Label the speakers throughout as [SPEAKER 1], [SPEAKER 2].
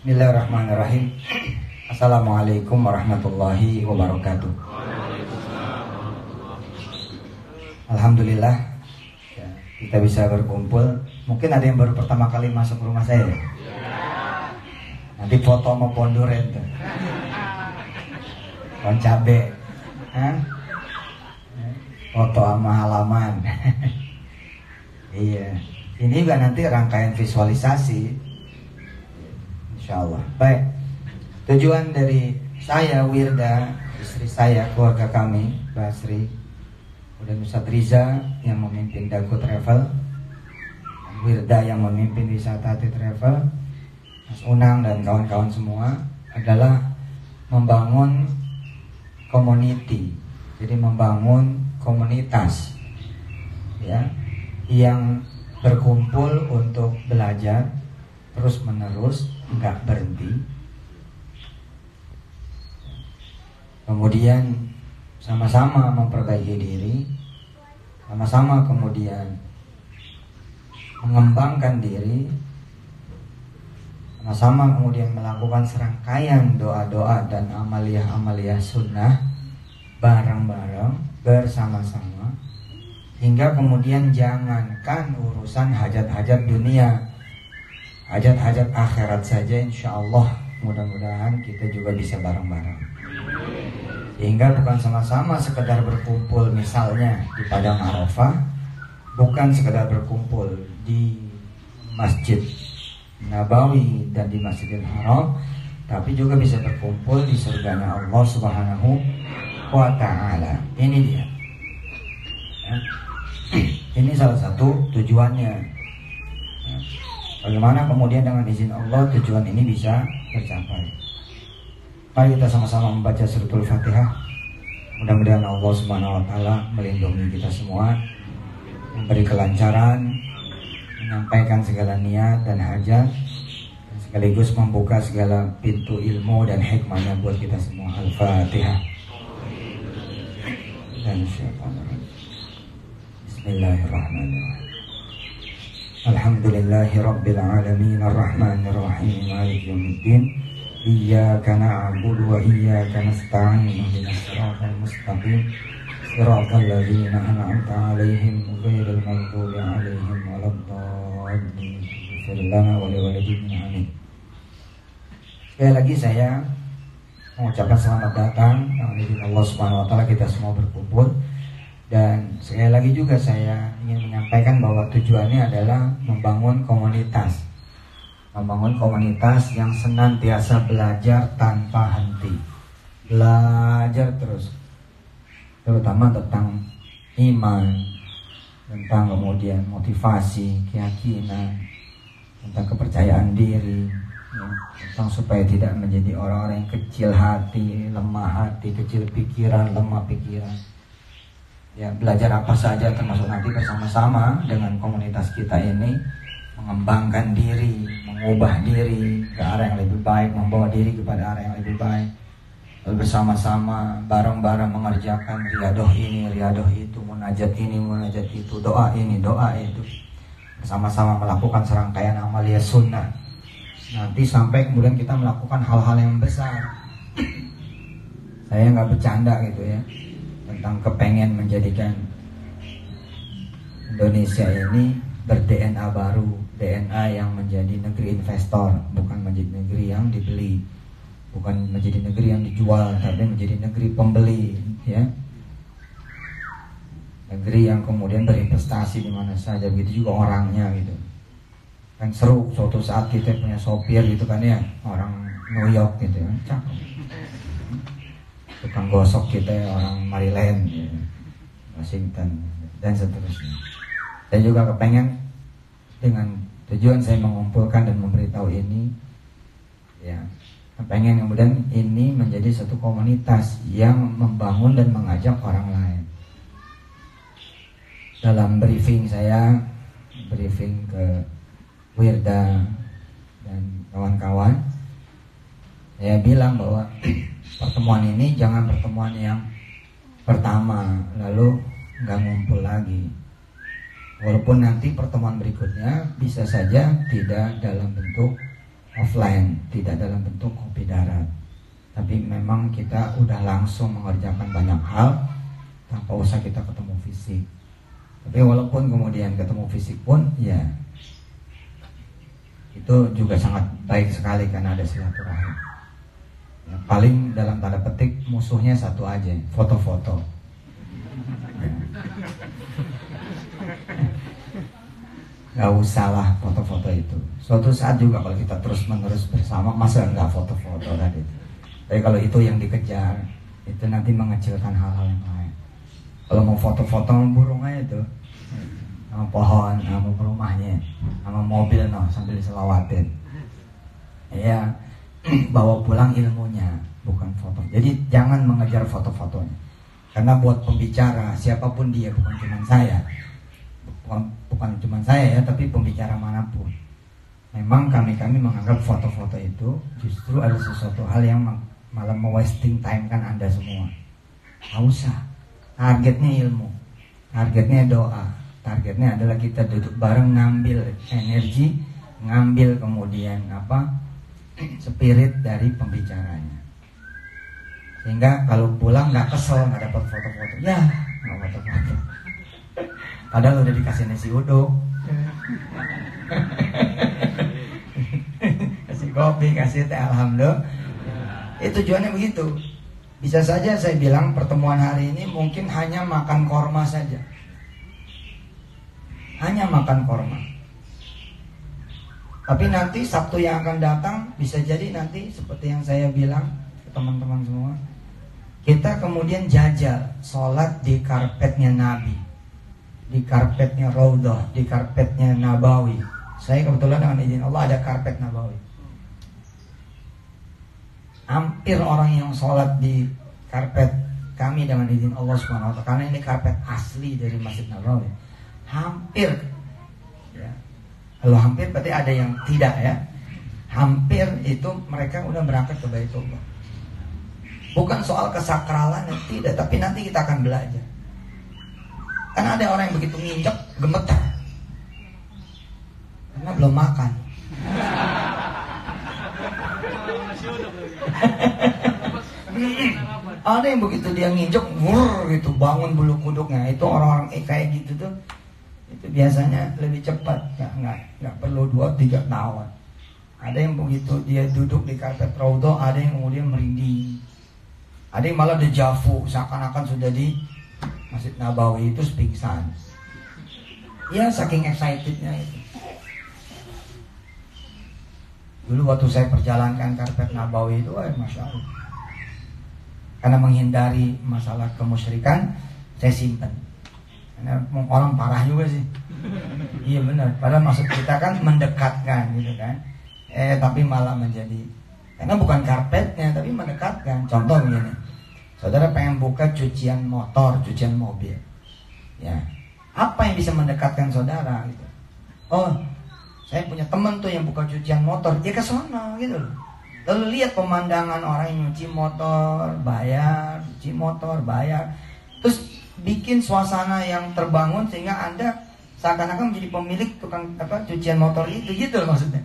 [SPEAKER 1] Bismillahirrahmanirrahim. Assalamualaikum warahmatullahi wabarakatuh. Alhamdulillah ya, kita bisa berkumpul. Mungkin ada yang baru pertama kali masuk rumah saya ya? Nanti foto sama ponduren tuh, pohon cabe, foto sama halaman. Iya, ini juga nanti rangkaian visualisasi, insyaallah. Baik, tujuan dari saya, Wirda, istri saya, keluarga kami, Basri, dan Ustadz Riza yang memimpin Dago Travel, Wirda yang memimpin Wisata Hati Travel, Mas Unang dan kawan-kawan semua adalah membangun community, jadi membangun komunitas ya, yang berkumpul untuk belajar terus menerus, nggak berhenti. Kemudian sama-sama memperbaiki diri, sama-sama kemudian mengembangkan diri, sama-sama kemudian melakukan serangkaian doa-doa dan amaliyah-amaliyah sunnah bareng-bareng bersama-sama, hingga kemudian jangankan urusan hajat-hajat dunia, hajat-hajat akhirat saja insya Allah mudah-mudahan kita juga bisa bareng-bareng, sehingga bukan sama-sama sekedar berkumpul misalnya di Padang Arafah, bukan sekedar berkumpul di Masjid Nabawi dan di Masjidil Haram, tapi juga bisa berkumpul di surganya Allah Subhanahu wa Ta'ala. Ini dia ya. Ini salah satu tujuannya ya. Bagaimana kemudian dengan izin Allah tujuan ini bisa tercapai. Mari kita sama-sama membaca suratul Fatihah. Mudah-mudahan Allah Subhanahu wa Ta'ala melindungi kita semua, memberi kelancaran, menyampaikan segala niat dan hajat, dan sekaligus membuka segala pintu ilmu dan hikmahnya buat kita semua. Al-Fatihah. Dan Bismillahirrahmanirrahim. Alhamdulillahi Rabbil Alamin Ar-Rahmanir Rahim Maliki Yawmiddin. Iyyaka na'budu wa iyyaka nasta'in. Ihdinas siratal mustaqim. Siratal ladzina an'amta 'alaihim ghairil maghdubi 'alaihim waladdallin. Ighfir lana wa liwalidayna amin. Sekali lagi saya mengucapkan selamat datang dengan izin Allah Subhanahu wa Ta'ala kita semua berkumpul. Dan sekali lagi juga saya ingin menyampaikan bahwa tujuannya adalah membangun komunitas. Membangun komunitas yang senantiasa belajar tanpa henti. Belajar terus, terutama tentang iman, tentang kemudian motivasi, keyakinan, tentang kepercayaan diri ya, tentang supaya tidak menjadi orang-orang yang kecil hati, kecil pikiran, lemah pikiran ya. Belajar apa saja, termasuk nanti bersama-sama dengan komunitas kita ini mengembangkan diri, mengubah diri ke arah yang lebih baik, membawa diri kepada arah yang lebih baik, lalu bersama-sama bareng-bareng mengerjakan riadoh ini, riadoh itu, munajat ini, munajat itu, doa ini, doa itu, bersama-sama melakukan serangkaian amaliyah sunnah. Nanti sampai kemudian kita melakukan hal-hal yang besar. Saya nggak bercanda gitu ya, tentang kepengen menjadikan Indonesia ini ber-DNA baru, DNA yang menjadi negeri investor, bukan menjadi negeri yang dibeli, bukan menjadi negeri yang dijual, tapi menjadi negeri pembeli ya. Negeri yang kemudian berinvestasi di mana saja, begitu juga orangnya gitu. Kan seru suatu saat kita punya sopir gitu kan ya, orang New York gitu ya, cakep. Tukang gosok kita orang Maryland ya, Washington dan seterusnya. Saya juga kepengen dengan tujuan saya mengumpulkan dan memberitahu ini ya, kepengen kemudian ini menjadi satu komunitas yang membangun dan mengajak orang lain. Dalam briefing saya, briefing ke Wirda dan kawan-kawan, saya bilang bahwa pertemuan ini jangan pertemuan yang pertama lalu nggak ngumpul lagi. Walaupun nanti pertemuan berikutnya bisa saja tidak dalam bentuk offline, tidak dalam bentuk kopi darat, tapi memang kita udah langsung mengerjakan banyak hal tanpa usah kita ketemu fisik. Tapi walaupun kemudian ketemu fisik pun ya itu juga sangat baik sekali karena ada silaturahim. Ya, paling dalam tanda petik musuhnya satu aja, foto-foto. Gak usah lah foto-foto itu. Suatu saat juga kalau kita terus menerus bersama, masa gak foto-foto tadi. Tapi kalau itu yang dikejar, itu nanti mengecilkan hal-hal yang lain. Kalau mau foto-foto sama burung aja tuh, sama pohon, sama rumahnya, sama mobil sambil diselawatin. Ya, bawa pulang ilmunya, bukan foto. Jadi jangan mengejar foto-fotonya. Karena buat pembicara, siapapun dia, bukan cuma saya, bukan cuma saya ya, tapi pembicara manapun, memang kami menganggap foto-foto itu justru ada sesuatu hal yang malah wasting time kan Anda semua. Nggak usah. Targetnya ilmu, targetnya doa, targetnya adalah kita duduk bareng ngambil energi, ngambil kemudian spirit dari pembicaranya. Sehingga kalau pulang nggak kesel, nggak dapat foto-foto, ya nggak foto-foto. Padahal udah dikasih nasi uduk, kasih kopi, kasih teh, alhamdulillah. Itu tujuannya begitu. Bisa saja saya bilang pertemuan hari ini mungkin hanya makan korma saja, hanya makan korma. Tapi nanti Sabtu yang akan datang bisa jadi nanti seperti yang saya bilang ke teman-teman semua, kita kemudian jajal sholat di karpetnya Nabi, di karpetnya Raudhah, di karpetnya Nabawi. Saya kebetulan dengan izin Allah ada karpet Nabawi. Hampir orang yang sholat di karpet kami dengan izin Allah Subhanahu wa Ta'ala, karena ini karpet asli dari Masjid Nabawi. Hampir, ya. Kalau hampir berarti ada yang tidak ya. Hampir itu mereka udah berangkat ke Baitullah. Bukan soal kesakralan tidak, tapi nanti kita akan belajar. Karena ada orang yang begitu nginjek gemetar karena belum makan. Ada yang begitu dia nginjek gitu, bangun bulu kuduknya. Itu orang-orang kayak gitu tuh, itu biasanya lebih cepat, nggak perlu 2-3 tahun. Ada yang begitu dia duduk di karpet Raudhah, ada yang kemudian merinding, ada yang malah dejavu, seakan-akan sudah di Masjid Nabawi itu pingsan. Ya saking excitednya itu. Dulu waktu saya perjalankan karpet Nabawi itu, Masya Allah. Karena menghindari masalah kemusyrikan, saya simpan. Karena orang parah juga sih. Iya benar. Padahal maksud kita kan mendekatkan gitu kan. Tapi malah menjadi, karena bukan karpetnya tapi mendekatkan. Contoh begini, saudara pengen buka cucian motor, cucian mobil, ya, apa yang bisa mendekatkan saudara gitu? Oh, saya punya teman tuh yang buka cucian motor, dia ke sono gitu loh. Lalu lihat pemandangan orang yang nyuci motor, bayar, cuci motor, bayar, terus bikin suasana yang terbangun sehingga Anda seakan-akan menjadi pemilik tukang cucian motor itu, gitu loh maksudnya.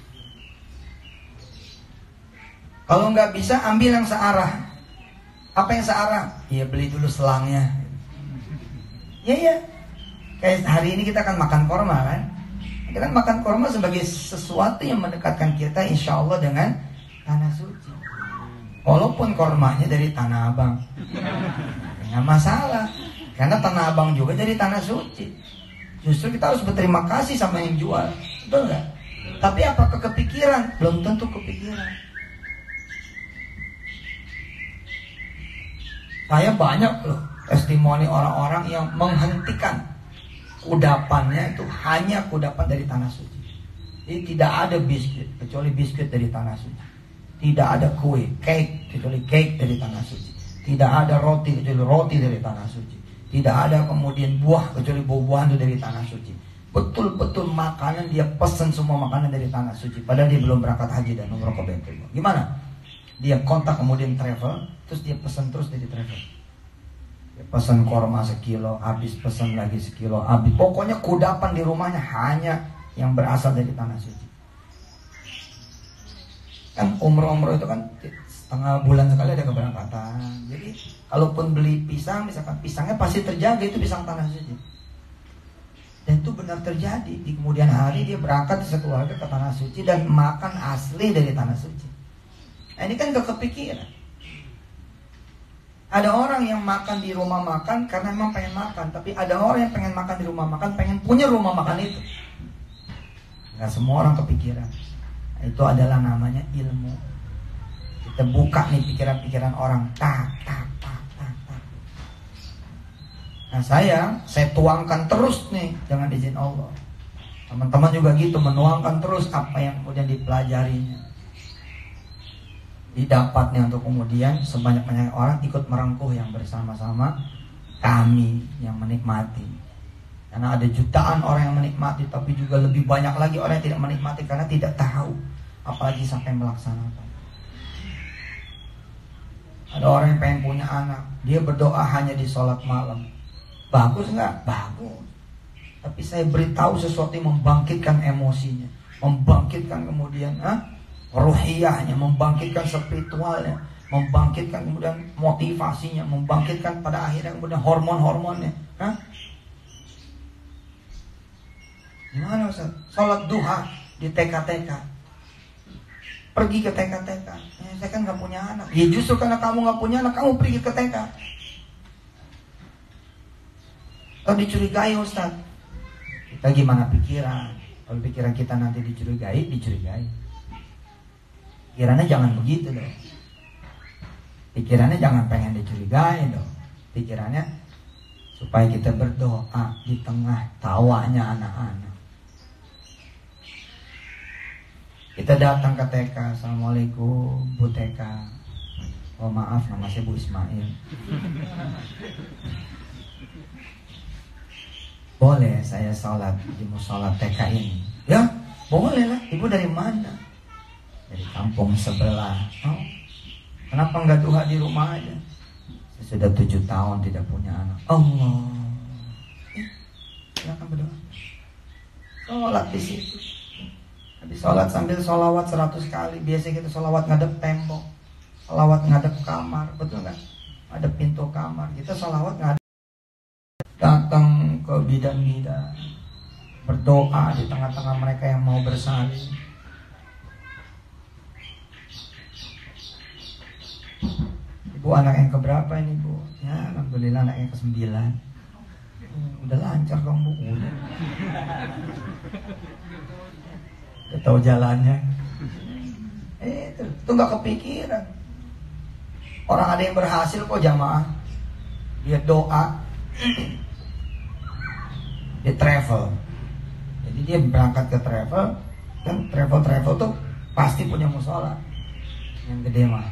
[SPEAKER 1] Kalau nggak bisa, ambil yang searah. Apa yang searah? Ya beli dulu selangnya. Ya. Kayak hari ini kita akan makan korma kan. Kita kan makan korma sebagai sesuatu yang mendekatkan kita insya Allah dengan tanah suci. Walaupun kormanya dari Tanah Abang, nggak masalah. Karena Tanah Abang juga dari tanah suci. Justru kita harus berterima kasih sama yang jual. Betul nggak? Tapi apakah kepikiran? Belum tentu kepikiran. Saya banyak loh testimoni orang-orang yang menghentikan kudapannya itu hanya kudapan dari tanah suci. Jadi tidak ada biskuit kecuali biskuit dari tanah suci. Tidak ada kue, cake kecuali cake dari tanah suci. Tidak ada roti kecuali roti dari tanah suci. Tidak ada kemudian buah kecuali buah-buahan itu dari tanah suci. Betul-betul makanan dia pesan semua makanan dari tanah suci. Padahal dia belum berangkat haji dan umroh ke Baitullah. Gimana? Dia kontak kemudian travel, terus dia pesan terus dari travel. Dia pesan korma sekilo, habis pesan lagi sekilo, habis. Pokoknya kudapan di rumahnya hanya yang berasal dari tanah suci. Kan umroh itu kan setengah bulan sekali ada keberangkatan. Jadi kalaupun beli pisang, misalkan pisangnya pasti terjaga, itu pisang tanah suci. Dan itu benar terjadi. Di kemudian hari dia berangkat sekeluarga ke tanah suci dan makan asli dari tanah suci. Nah, ini kan gak kepikiran. Ada orang yang makan di rumah makan karena memang pengen makan, tapi ada orang yang pengen makan di rumah makan, pengen punya rumah makan itu. Gak semua orang kepikiran. Nah, itu adalah namanya ilmu. Kita buka nih pikiran-pikiran orang. Tak. Nah saya tuangkan terus nih dengan izin Allah. Teman-teman juga gitu, menuangkan terus apa yang kemudian dipelajarinya. Didapatnya untuk kemudian sebanyak-banyak orang ikut merengkuh yang bersama-sama kami yang menikmati. Karena ada jutaan orang yang menikmati, tapi juga lebih banyak lagi orang yang tidak menikmati karena tidak tahu, apalagi sampai melaksanakan. Ada orang yang pengen punya anak, dia berdoa hanya di sholat malam. Bagus nggak? Bagus. Tapi saya beritahu sesuatu yang membangkitkan emosinya, membangkitkan kemudian ruhiyahnya, membangkitkan spiritualnya, membangkitkan kemudian motivasinya, membangkitkan pada akhirnya kemudian hormon-hormonnya. Gimana Ustaz? Sholat duha di TK-TK, pergi ke TK-TK. Saya kan nggak punya anak. Ya justru karena kamu nggak punya anak, kamu pergi ke TK. Kalau dicurigai Ustaz, kita gimana pikiran? Kalau pikiran kita nanti dicurigai. Pikirannya jangan begitu dong. Pikirannya jangan pengen dicurigai dong. Pikirannya supaya kita berdoa di tengah tawanya anak-anak. Kita datang ke TK, Assalamualaikum Bu TK. Oh maaf, nama saya Bu Ismail. Boleh saya sholat di musola TK ini? Ya, boleh lah. Ibu dari mana? Dari kampung sebelah. Oh, kenapa nggak duha di rumah aja? Saya sudah 7 tahun tidak punya anak. Allah. Silakan berdoa. Sholat di situ. Habis sholat sambil sholawat 100 kali. Biasanya kita sholawat ngadep tembok, sholawat ngadep kamar, betul nggak? Ada pintu kamar. Kita sholawat ngadep. Datang ke bidan-bidan, berdoa di tengah-tengah mereka yang mau bersalin. Ibu anak yang keberapa ini Bu? Ya alhamdulillah anak yang ke-9. Udah lancar dong Bu. Udah tahu jalannya. Itu gak kepikiran. Orang ada yang berhasil kok jamaah. Dia doa, dia travel. Jadi dia berangkat ke travel. Kan travel tuh pasti punya musola yang gede mah.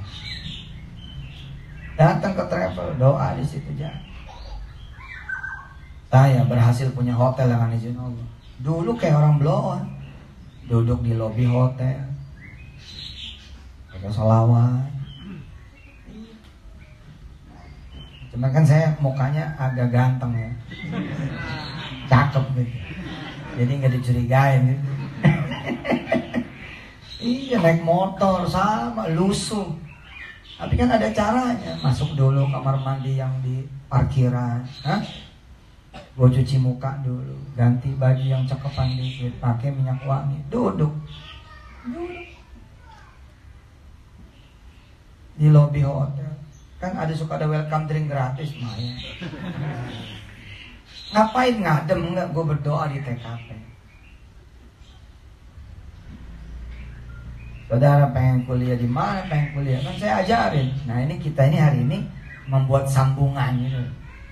[SPEAKER 1] Datang ke travel, doa di situ aja. Saya berhasil punya hotel dengan izin Allah. Dulu kayak orang blow on, duduk di lobi hotel, pakai sholawat. Cuman kan saya mukanya agak ganteng ya, cakep gitu, jadi nggak dicurigain gitu. Iya naik motor sama lusuh. Tapi kan ada caranya. Masuk dulu kamar mandi yang di parkiran. Gue cuci muka dulu, ganti baju yang cakepan dikit, pakai minyak wangi, duduk di lobi hotel. Kan suka ada welcome drink gratis, Maya. Ngapain ngadem? Enggak, gue berdoa di TKP. Saudara pengen kuliah di mana? Pengen kuliah, kan saya ajarin. Nah ini kita ini hari ini membuat sambungan gitu.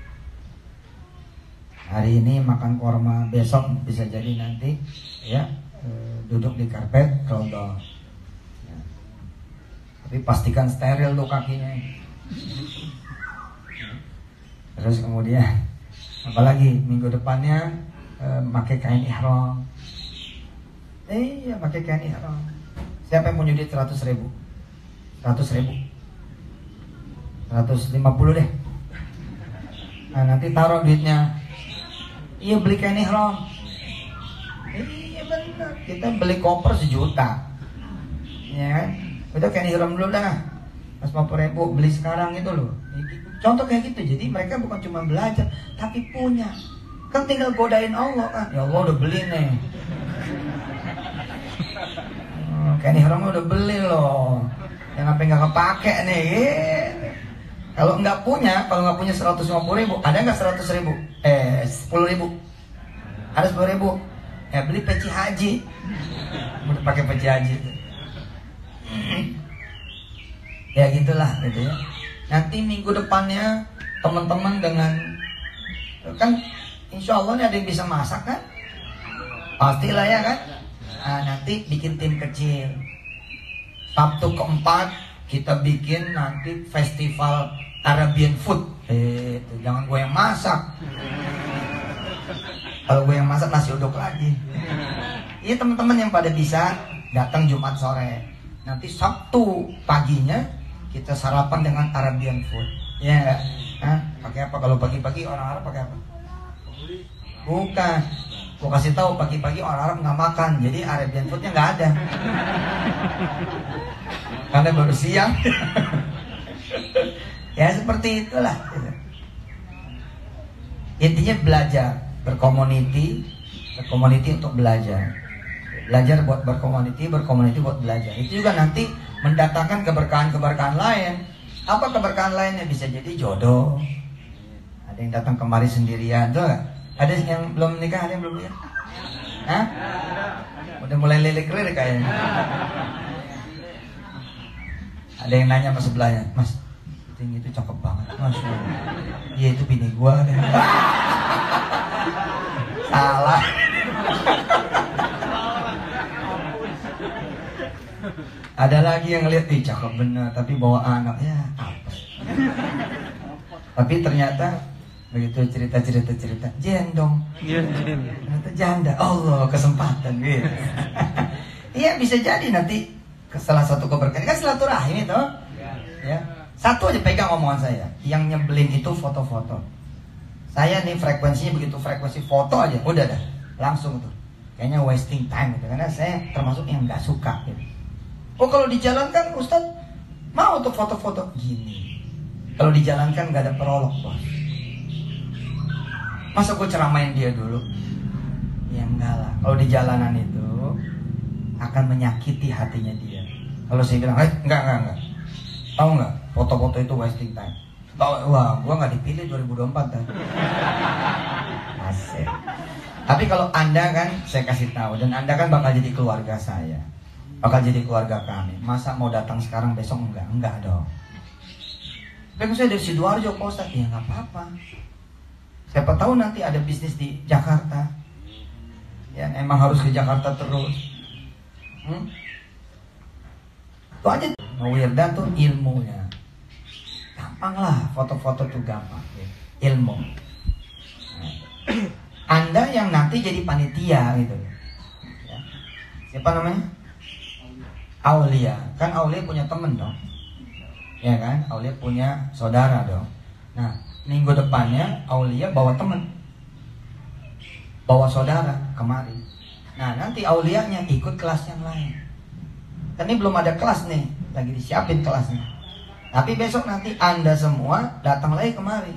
[SPEAKER 1] Hari ini makan korma, besok bisa jadi nanti ya duduk di karpet rodol. Ya. Tapi pastikan steril tuh kakinya. Terus kemudian apalagi minggu depannya pakai kain ihram. Iya pakai kain ihram. Siapa yang punya duit 100.000? 100.000 150 deh. Nah nanti taruh duitnya. Iya beli kain ihram. Iya benar. Kita beli koper 1 juta. Ya kan? Udah kayak dihiram dulu dah, Mas 50.000 beli sekarang itu loh. Contoh kayak gitu. Jadi mereka bukan cuma belajar, tapi punya. Kan tinggal godain Allah kan. Ya Allah udah beli nih. Kayak dihiram udah beli loh. Yang apa nggak kepake nih. Kalau nggak punya 150.000, ada nggak 100.000? 10.000. Ada 10.000. Ya beli peci haji. Udah pakai peci haji itu. Ya gitulah gitu ya. Nanti minggu depannya teman-teman dengan kan insya Allah nih ada yang bisa masak kan? Pastilah ya kan? Nah, nanti bikin tim kecil. Sabtu keempat kita bikin nanti festival Arabian food. Jangan gue yang masak. Kalau gue yang masak nasi uduk lagi. Iya teman-teman yang pada bisa datang Jumat sore. Nanti Sabtu paginya kita sarapan dengan Arabian food. Ya enggak? Hah? Pakai apa kalau pagi-pagi orang Arab pakai apa? Bukan. Gue kasih tahu pagi-pagi orang Arab nggak makan, jadi Arabian foodnya nggak ada. Karena baru siang. Ya seperti itulah. Intinya belajar, berkomuniti untuk belajar. Belajar buat berkomuniti buat belajar. Itu juga nanti mendatangkan keberkahan lain. Apa keberkahan lainnya? Bisa jadi jodoh. Ada yang datang kemari sendirian, tuh gak? Ada yang belum menikah, ada yang belum menikah? Hah? Udah mulai lilik-lilik kayaknya. Ada yang nanya sama sebelahnya, Mas, ting itu cakep banget, Mas. Iya itu bini gua. Salah. Ada lagi yang lihat, ih cakep bener, tapi bawa anak, ya apa? Tapi ternyata begitu cerita jendong, ternyata janda. Allah kesempatan gitu. Iya bisa jadi nanti salah satu keberkahan kan silaturahim itu. Ya. Satu aja pegang omongan saya. Yang nyebelin itu foto-foto. Saya nih frekuensinya begitu frekuensi foto aja, udah dah langsung tuh. Kayaknya wasting time gitu. Karena saya termasuk yang nggak suka gitu. Oh kalau dijalankan Ustadz mau untuk foto-foto gini. Kalau dijalankan nggak ada prolog bos. Masa gue ceramain dia dulu? Ya enggak lah. Kalau di jalanan itu akan menyakiti hatinya dia. Kalau saya bilang, enggak. Tahu nggak? Foto-foto itu wasting time. Wah, gue nggak dipilih 2024 kan. Asik. Tapi kalau Anda kan, saya kasih tahu, dan Anda kan bakal jadi keluarga saya, bakal jadi keluarga kami. Masa mau datang sekarang besok enggak dong. Tapi saya dari Sidoarjo Pak Ustadz, ya nggak apa-apa. Siapa tahu nanti ada bisnis di Jakarta. Ya emang harus ke Jakarta terus. Itu aja. Wirdan tuh ilmunya. Gampang lah, foto-foto tuh gampang. Ya. Ilmu. Nah. Anda yang nanti jadi panitia gitu. Ya. Siapa namanya? Aulia. Kan Aulia punya temen dong. Ya kan? Aulia punya saudara dong. Nah, minggu depannya Aulia bawa temen, bawa saudara kemari. Nah nanti Aulianya ikut kelas yang lain. Kan ini belum ada kelas nih, lagi disiapin kelasnya. Tapi besok nanti Anda semua datang lagi kemari.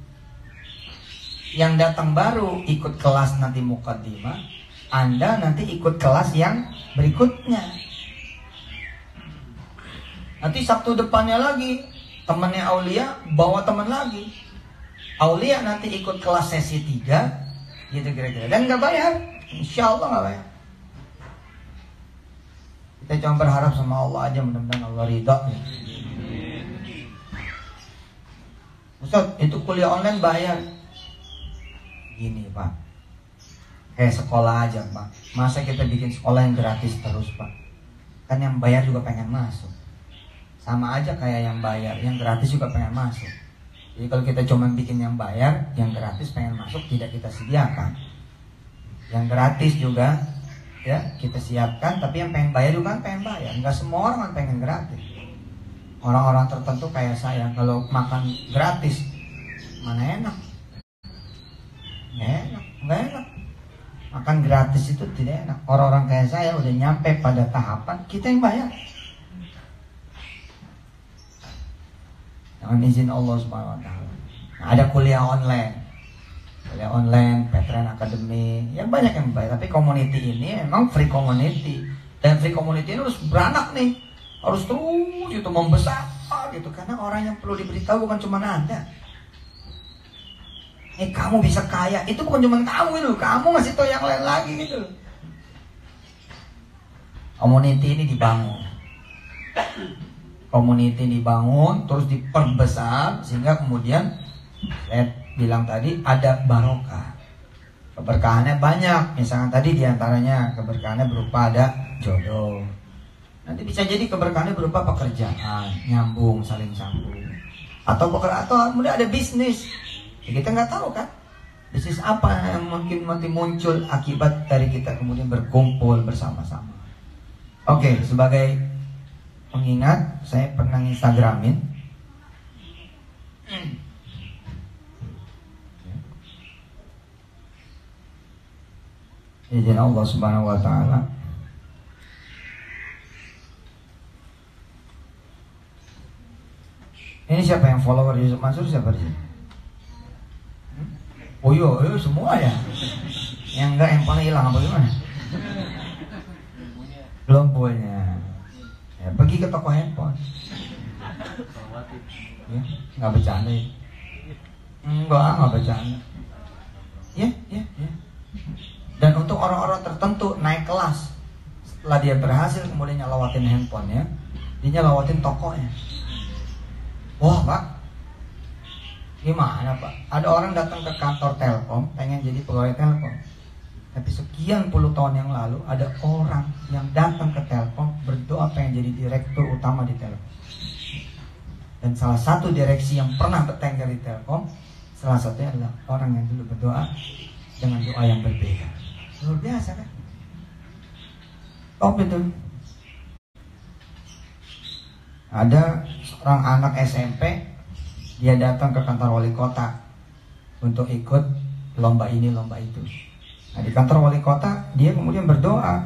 [SPEAKER 1] Yang datang baru ikut kelas nanti mukaddimah, Anda nanti ikut kelas yang berikutnya. Nanti Sabtu depannya lagi temannya Aulia bawa teman lagi. Aulia nanti ikut kelas sesi 3 gitu kira-kira. Dan gak bayar, insya Allah gak bayar. Kita cuma berharap sama Allah aja, mudah-mudahan Allah ridha ya. Ustaz, itu kuliah online bayar. Gini Pak, kayak sekolah aja Pak. Masa kita bikin sekolah yang gratis terus Pak? Kan yang bayar juga pengen masuk. Sama aja kayak yang bayar, yang gratis juga pengen masuk. Jadi kalau kita cuma bikin yang bayar, yang gratis pengen masuk tidak kita sediakan. Yang gratis juga ya kita siapkan, tapi yang pengen bayar juga kan pengen bayar. Enggak semua orang kan pengen gratis. Orang-orang tertentu kayak saya, kalau makan gratis mana enak? Nggak enak. Makan gratis itu tidak enak. Orang-orang kayak saya udah nyampe pada tahapan kita yang bayar. dengan izin Allah Subhanahu wa taala. Nah, ada kuliah online, Veteran Academy, yang banyak yang baik. Tapi community ini emang free community, dan free community ini harus beranak nih, harus terus itu membesar gitu, karena orang yang perlu diberitahu bukan cuma Anda. Kamu bisa kaya, itu bukan cuma kamu itu, kamu ngasih tahu yang lain lagi gitu. Community ini dibangun, terus diperbesar, sehingga kemudian saya bilang tadi ada barokah, keberkahannya banyak. Misalnya tadi diantaranya keberkahannya berupa ada jodoh, nanti bisa jadi keberkahannya berupa pekerjaan, nyambung, saling sambung, atau kemudian ada bisnis. Ya, kita nggak tahu kan bisnis apa yang mungkin nanti muncul akibat dari kita kemudian berkumpul bersama-sama. Oke, sebagai pengingat, saya pernah Instagramin izin Allah Subhanahu wa taala. Ini siapa yang follower Yusuf Mansur, siapa di sini? Oh iya, semua ya. Yang enggak, yang paling hilang apa gimana? Belum punya. Ya, pergi ke toko handphone. Ya, nggak bercanda ya? Nggak bercanda. Ya. Dan untuk orang-orang tertentu naik kelas, setelah dia berhasil kemudian nyalawatin handphonenya, dia nyalawatin tokonya. Wah Pak, gimana Pak? Ada orang datang ke kantor Telkom, pengen jadi pegawai Telkom. Tapi sekian puluh tahun yang lalu ada orang yang datang ke Telkom berdoa pengen jadi direktur utama di Telkom. Dan salah satu direksi yang pernah bertengkar di Telkom, salah satunya adalah orang yang dulu berdoa dengan doa yang berbeda. Luar biasa kan? Top itu. Ada seorang anak SMP, dia datang ke kantor wali kota untuk ikut lomba ini, lomba itu. Nah, di kantor wali kota, dia kemudian berdoa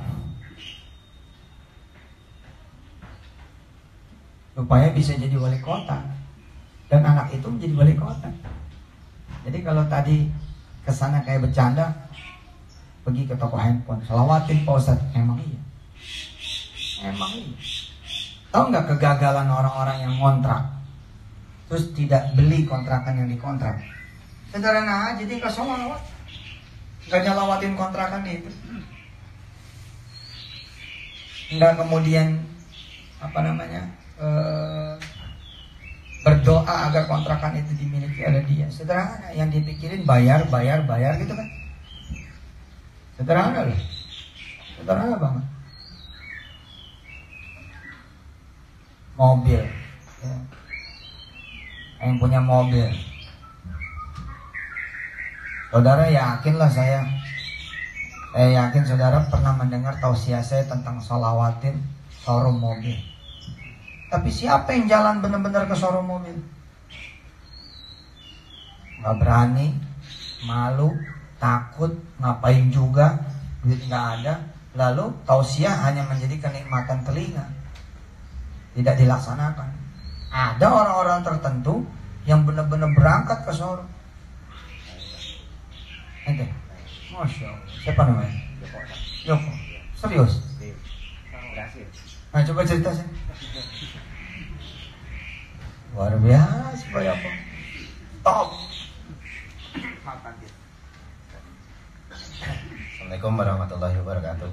[SPEAKER 1] supaya bisa jadi wali kota. Dan anak itu menjadi wali kota. Jadi kalau tadi kesana kayak bercanda, pergi ke toko handphone, selawatin Pak Ustadz. Emang iya. Tahu nggak kegagalan orang-orang yang ngontrak terus tidak beli kontrakan yang dikontrak? Sederhana aja, dia nggak sholawat, nggak nyalawatin kontrakan itu, nggak kemudian berdoa agar kontrakan itu dimiliki oleh dia. Sederhana, yang dipikirin bayar gitu kan. Sederhana loh, sederhana banget. Mobil ya. Yang punya mobil, saudara yakinlah, saya yakin saudara pernah mendengar tausiah saya tentang sholawatin showroom mobil. Tapi siapa yang jalan benar-benar ke showroom mobil? Gak berani, malu, takut, ngapain juga, duit gak ada. Lalu tausiah hanya menjadi kenikmatan telinga, tidak dilaksanakan. Ada orang-orang tertentu yang benar-benar berangkat ke showroom. Ente, Masya Allah. Siapa namanya? Joko. Serius? Nah, coba cerita sih. Luar biasa, supaya apa? Top.
[SPEAKER 2] Assalamualaikum warahmatullahi wabarakatuh.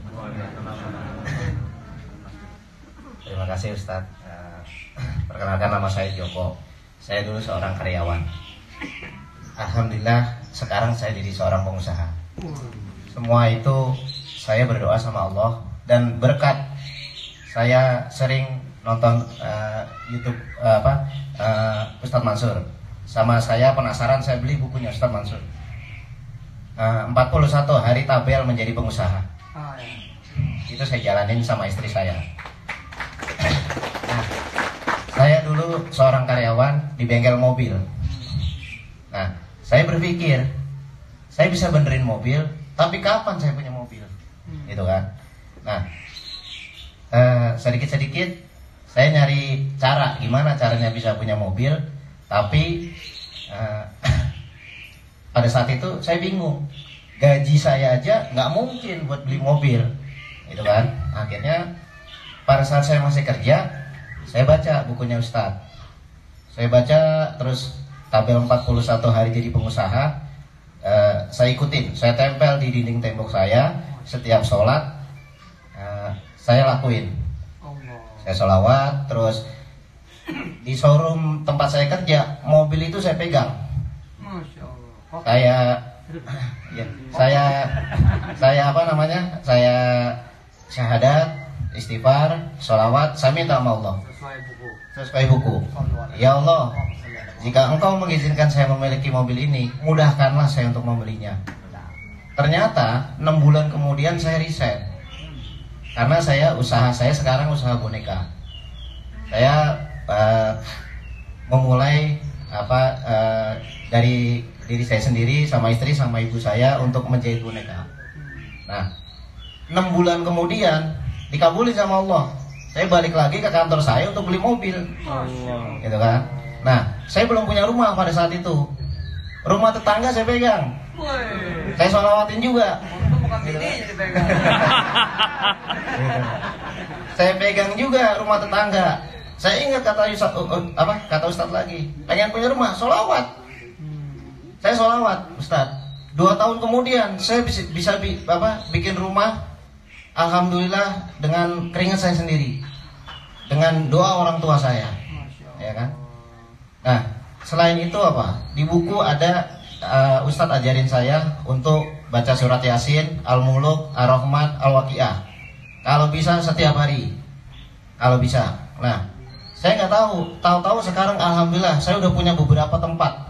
[SPEAKER 2] Terima kasih Ustadz. Perkenalkan, nama saya Joko. Saya dulu seorang karyawan. Alhamdulillah sekarang saya jadi seorang pengusaha. Semua itu saya berdoa sama Allah, dan berkat saya sering nonton YouTube Ustadz Mansur. Sama saya penasaran, saya beli bukunya Ustadz Mansur. 41 hari tabel menjadi pengusaha. Itu saya jalanin sama istri saya. Saya dulu seorang karyawan di bengkel mobil. Nah, saya berpikir saya bisa benerin mobil, tapi kapan saya punya mobil? Gitu kan. Nah, sedikit-sedikit saya nyari cara gimana caranya bisa punya mobil, Tapi pada saat itu saya bingung, gaji saya aja nggak mungkin buat beli mobil, gitu kan. Akhirnya pada saat saya masih kerja, saya baca bukunya Ustadz. Saya baca terus tabel 41 hari jadi pengusaha. Saya ikutin, saya tempel di dinding tembok saya. Setiap sholat saya lakuin. Saya sholawat, terus di showroom tempat saya kerja, mobil itu saya pegang. Saya apa namanya? Saya syahadat, istighfar, sholawat, saya minta sama Allah sesuai buku. Ya Allah, jika Engkau mengizinkan saya memiliki mobil ini, mudahkanlah saya untuk membelinya. Ternyata 6 bulan kemudian saya resign, karena usaha saya sekarang usaha boneka. Saya memulai dari diri saya sendiri sama istri sama ibu saya untuk menjahit boneka. Nah, 6 bulan kemudian dikabulin sama Allah. Saya balik lagi ke kantor saya untuk beli mobil, gitu kan. Nah, saya belum punya rumah pada saat itu. Rumah tetangga saya pegang. Saya sholawatin juga. Saya pegang juga rumah tetangga. Saya ingat kata Ustadz lagi, pengen punya rumah, sholawat. Saya sholawat, Ustadz. 2 tahun kemudian saya bisa bikin rumah, alhamdulillah, dengan keringat saya sendiri, dengan doa orang tua saya, ya kan. Nah, selain itu di buku ada Ustadz ajarin saya untuk baca surat Yasin, Al-Muluk, Ar-Rahman, Al-Waqiah. Kalau bisa setiap hari, kalau bisa. Nah, saya nggak tahu sekarang alhamdulillah saya udah punya beberapa tempat.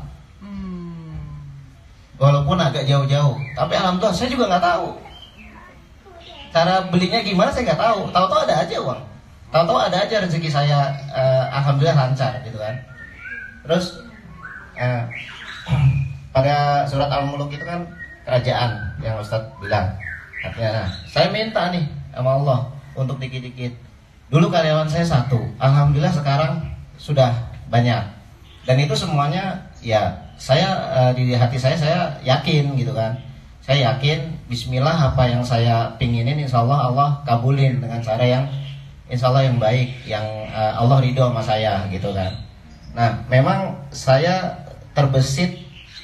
[SPEAKER 2] Walaupun agak jauh-jauh, tapi alhamdulillah saya juga nggak tahu cara belinya gimana, saya nggak tahu. Tahu-tahu ada aja uang, tahu-tahu ada aja rezeki saya, alhamdulillah lancar, gitu kan. Terus pada surat Al-Muluk itu kan kerajaan yang Ustadz bilang. Artinya, saya minta nih sama Allah untuk dikit-dikit. Dulu karyawan saya 1, alhamdulillah sekarang sudah banyak. Dan itu semuanya ya saya di hati saya yakin, gitu kan. Saya yakin bismillah apa yang saya pinginin insya Allah Allah kabulin dengan cara yang insya Allah yang baik, yang Allah ridho sama saya, gitu kan. Nah, memang saya terbesit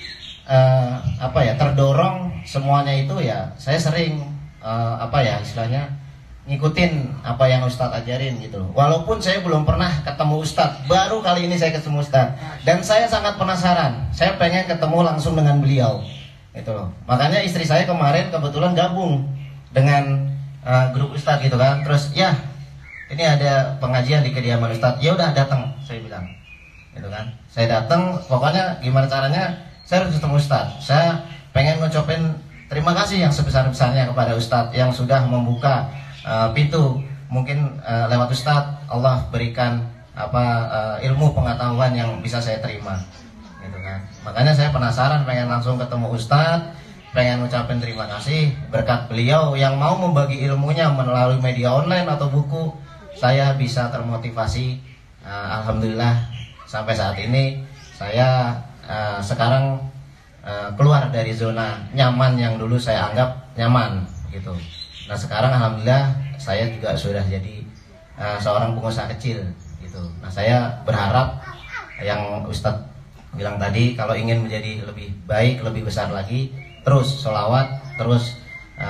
[SPEAKER 2] terdorong semuanya itu ya. Saya sering istilahnya ngikutin apa yang Ustadz ajarin, gitu. Walaupun saya belum pernah ketemu Ustadz, baru kali ini saya ketemu Ustadz, dan saya sangat penasaran. Saya pengen ketemu langsung dengan beliau, gitu loh. Makanya istri saya kemarin kebetulan gabung dengan grup Ustadz, gitu kan. Terus ya, ini ada pengajian di kediaman Ustadz, ya udah datang, saya bilang, gitu kan. Saya datang, pokoknya gimana caranya saya harus ketemu Ustadz. Saya pengen ngucapin terima kasih yang sebesar-besarnya kepada Ustadz yang sudah membuka pintu. Mungkin lewat Ustadz Allah berikan ilmu pengetahuan yang bisa saya terima, gitu kan. Makanya saya penasaran, pengen langsung ketemu Ustadz, pengen ngucapin terima kasih berkat beliau yang mau membagi ilmunya melalui media online atau buku. Saya bisa termotivasi, alhamdulillah sampai saat ini saya sekarang keluar dari zona nyaman yang dulu saya anggap nyaman, gitu. Nah, sekarang alhamdulillah saya juga sudah jadi seorang pengusaha kecil, gitu. Nah, saya berharap yang Ustadz bilang tadi, kalau ingin menjadi lebih baik, lebih besar lagi, terus sholawat, terus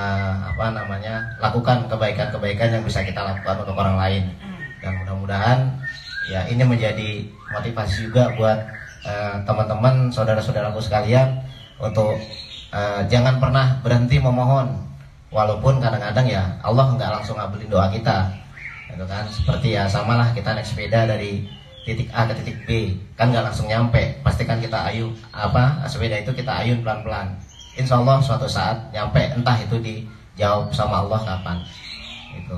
[SPEAKER 2] lakukan kebaikan-kebaikan yang bisa kita lakukan untuk orang lain. Dan mudah-mudahan ya ini menjadi motivasi juga buat teman-teman, saudara-saudaraku sekalian, untuk jangan pernah berhenti memohon. Walaupun kadang-kadang ya Allah nggak langsung ngabulin doa kita, gitu kan. Seperti ya samalah kita naik sepeda dari titik A ke titik B, kan nggak langsung nyampe. Pastikan kita sepeda itu kita ayun pelan-pelan. Insya Allah suatu saat nyampe, entah itu dijawab sama Allah kapan. Itu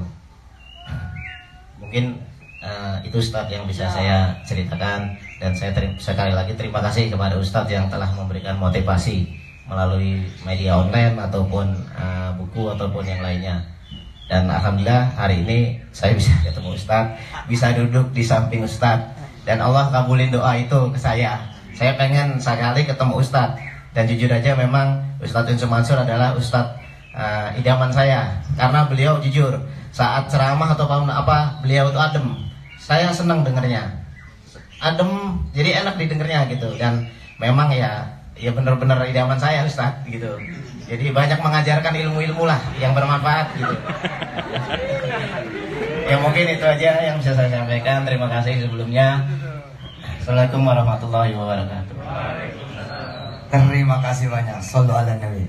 [SPEAKER 2] mungkin itu Ustadz yang bisa saya ceritakan. Dan saya sekali lagi terima kasih kepada Ustadz yang telah memberikan motivasi melalui media online ataupun buku ataupun yang lainnya. Dan alhamdulillah hari ini saya bisa ketemu Ustadz, bisa duduk di samping Ustadz, dan Allah kabulin doa itu ke saya. Saya pengen sekali ketemu Ustadz, dan jujur aja memang Ustadz Yusuf Mansur adalah Ustadz idaman saya, karena beliau jujur saat ceramah atau apa beliau itu adem. Saya senang dengernya, adem, jadi enak didengarnya gitu. Dan memang ya benar-benar idaman saya Ustadz gitu. Jadi banyak mengajarkan ilmu-ilmu lah yang bermanfaat gitu. Ya mungkin itu aja yang bisa saya sampaikan. Terima kasih sebelumnya. Assalamualaikum warahmatullahi wabarakatuh.
[SPEAKER 1] Terima kasih banyak. Shallu ala Nabi.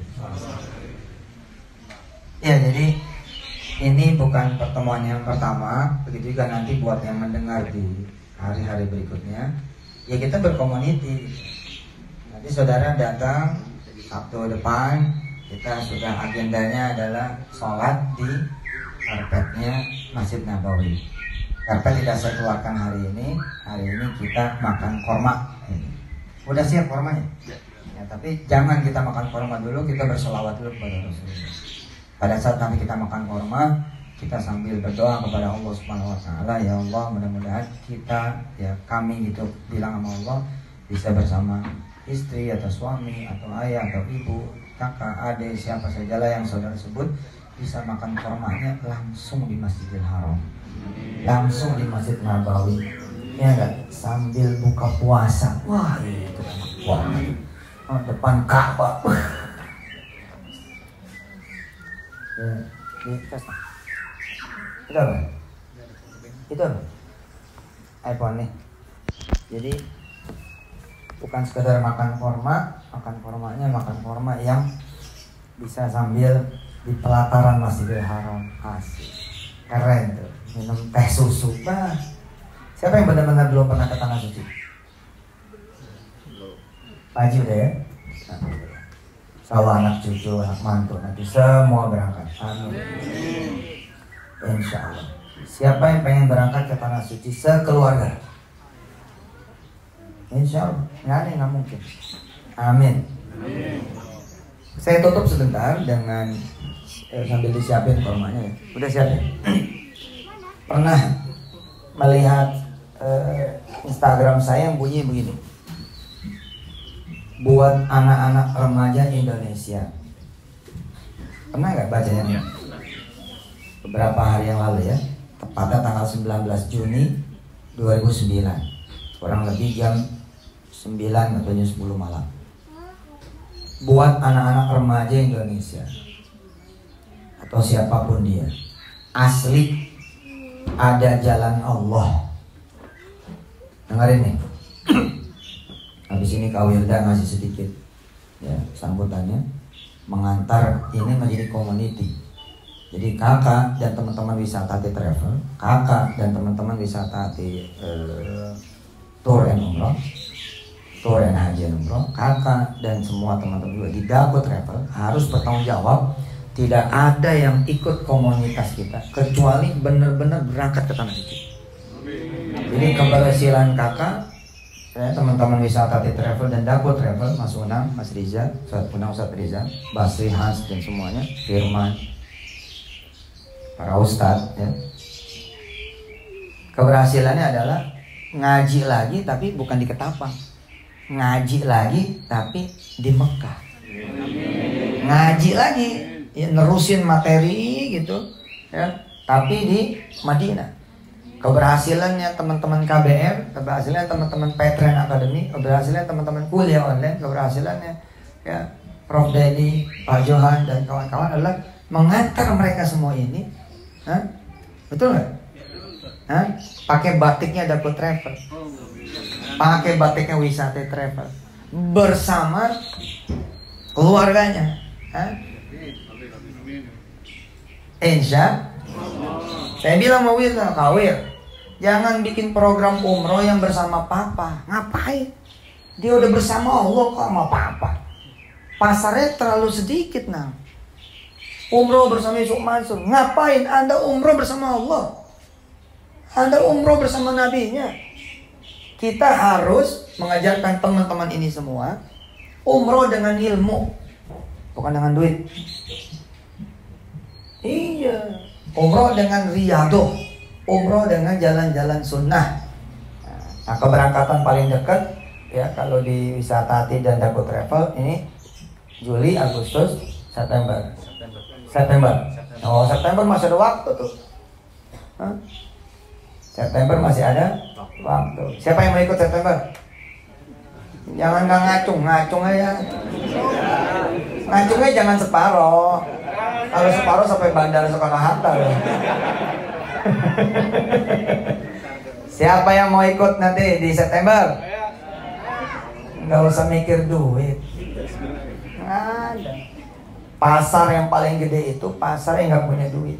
[SPEAKER 1] Ya, jadi ini bukan pertemuan yang pertama, begitu juga nanti buat yang mendengar di hari-hari berikutnya. Ya kita berkomuniti. Nanti saudara datang Sabtu depan, kita sudah agendanya adalah sholat di karpetnya Masjid Nabawi. Karpet tidak saya keluarkan hari ini kita makan korma. Udah siap kormanya? Ya, tapi jangan kita makan korma dulu, kita bersolawat dulu kepada Rasulullah. Pada saat nanti kita makan korma, kita sambil berdoa kepada Allah Subhanahu Wa Taala, ya Allah, mudah-mudahan kita, ya kami gitu bilang sama Allah, bisa bersama istri atau suami atau ayah atau ibu, kakak, adik, siapa sajalah yang saudara sebut, bisa makan kormanya langsung di Masjidil Haram, langsung di Masjid Nabawi, ya enggak, sambil buka puasa. Wah, itu enak banget. Oh, depan Ka'bah. Ya, itu apa? Itu apa? iPhone nih. Jadi bukan sekedar makan korma, makan kormanya makan korma yang bisa sambil di pelataran Masjidil Haram. Asik, keren tuh. Minum teh susu. Bah. Siapa yang benar-benar belum pernah ke tanah suci? Haji udah ya? Insyaallah anak cucu, anak mantu nanti semua berangkat. Amin. Insyaallah. Siapa yang pengen berangkat ke tanah suci sekeluarga? Insyaallah. Nggak ada yang nggak mungkin. Amin. Saya tutup sebentar dengan sambil disiapin kormanya ya. Udah siap ya? Pernah melihat Instagram saya yang bunyi begini, buat anak-anak remaja Indonesia. Pernah nggak bacanya? Beberapa hari yang lalu ya, tepatnya tanggal 19 Juni 2009, kurang lebih jam 9 atau jam 10 malam. Buat anak-anak remaja Indonesia atau siapapun dia, asli ada jalan Allah. Dengerin nih. Habis ini Kak Wilda ngasih sedikit ya sambutannya, mengantar ini menjadi community. Jadi kakak dan teman-teman wisata di travel, kakak dan teman-teman wisata di tour and umroh, tour and haji and umroh, kakak dan semua teman-teman juga di Dago Travel harus bertanggung jawab. Tidak ada yang ikut komunitas kita kecuali benar-benar berangkat ke tanah suci. Jadi keberhasilan kakak, teman-teman wisata di travel dan Dago Travel, Mas Unang, Mas Riza, Ustaz Riza, Basri, Hans dan semuanya, Firman, para ustadz ya. Keberhasilannya adalah ngaji lagi tapi bukan di Ketapang, ngaji lagi tapi di Mekah, ngaji lagi ya, nerusin materi gitu ya, tapi di Madinah. Keberhasilannya teman-teman KBR, keberhasilannya teman-teman Petren Academy, keberhasilannya teman-teman kuliah online, keberhasilannya ya Prof Dedi, Pak Johan dan kawan-kawan adalah mengantar mereka semua ini, betul nggak? Pakai batiknya Dago Travel, pakai batiknya Wisata Travel, bersama keluarganya. Insya saya bilang mau Kawir, jangan bikin program umroh yang bersama papa. Ngapain? Dia udah bersama Allah kok sama papa. Pasarnya terlalu sedikit nah. Umroh bersama Yusuf Mansur. Ngapain Anda umroh bersama Allah? Anda umroh bersama nabinya. Kita harus mengajarkan teman-teman ini semua umroh dengan ilmu, bukan dengan duit. Iya. Umroh dengan riyadhah, umroh dengan jalan-jalan sunnah. Nah, Nah, keberangkatan paling dekat ya kalau di Wisata Hati dan Dago Travel ini Juli, Agustus, September. Oh, September masih ada waktu tuh. Hah? September masih ada waktu. Siapa yang mau ikut September? Jangan nggak ngacung aja. Ngacungnya jangan separoh. Kalau separoh sampai Bandara Soekarno-Hatta loh. Siapa yang mau ikut nanti di September? Nggak usah mikir duit. Nggak ada. Pasar yang paling gede itu pasar yang nggak punya duit.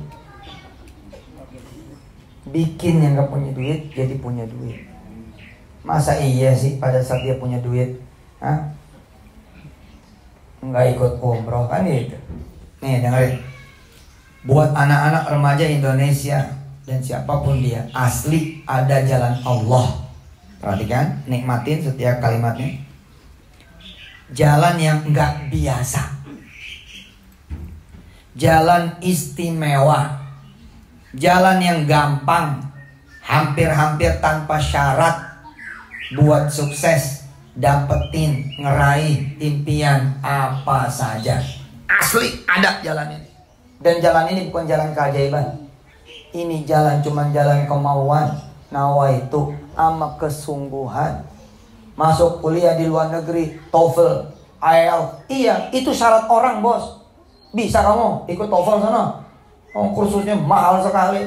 [SPEAKER 1] Bikin yang nggak punya duit jadi punya duit. Masa iya sih pada saat dia punya duit, nggak ikut umroh kan gitu. Nih dengerin. Buat anak-anak remaja Indonesia dan siapapun dia, asli ada jalan Allah. Perhatikan, nikmatin setiap kalimatnya. Jalan yang nggak biasa, jalan istimewa, jalan yang gampang, hampir-hampir tanpa syarat buat sukses, dapetin, ngeraih impian apa saja. Asli ada jalan ini. Dan jalan ini bukan jalan keajaiban. Ini jalan cuman jalan kemauan, nawaitu, sama kesungguhan. Masuk kuliah di luar negeri, TOEFL, IELTS. Iya, itu syarat orang, bos. Bisa kamu ikut TOEFL sana? Oh, kursusnya mahal sekali.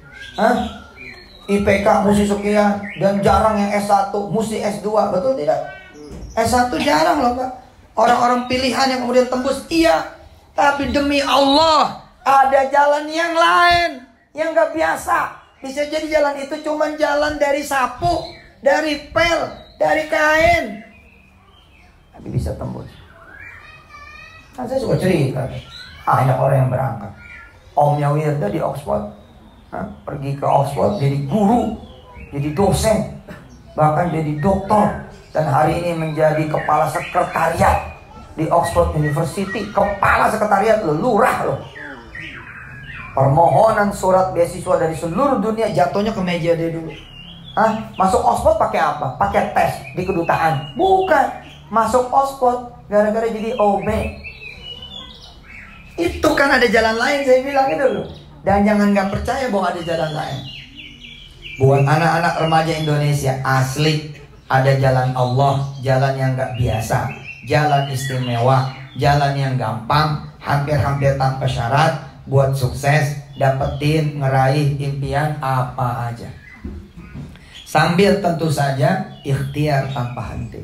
[SPEAKER 1] IPK mesti sekian. Dan jarang yang S1, mesti S2. Betul tidak? S1 jarang loh, Pak. Orang-orang pilihan yang kemudian tembus. Iya. Tapi demi Allah, ada jalan yang lain yang gak biasa. Bisa jadi jalan itu cuma jalan dari sapu, dari pel, dari kain, tapi bisa tembus. Nah, saya suka cerita. Banyak orang yang berangkat. Omnya Wirda di Oxford, pergi ke Oxford jadi guru, jadi dosen, bahkan jadi doktor. Dan hari ini menjadi kepala sekretariat di Oxford University. Kepala sekretariat lo, lurah lo. Permohonan surat beasiswa dari seluruh dunia jatuhnya ke meja dia dulu. Masuk Oxford pakai apa? Pakai tes di kedutaan? Bukan. Masuk Oxford gara-gara jadi OB. Itu kan ada jalan lain, saya bilang itu loh. Dan jangan nggak percaya bahwa ada jalan lain. Buat anak-anak remaja Indonesia, asli ada jalan Allah, jalan yang nggak biasa, jalan istimewa, jalan yang gampang, hampir-hampir tanpa syarat, buat sukses, dapetin, ngeraih impian apa aja. Sambil tentu saja ikhtiar tanpa henti.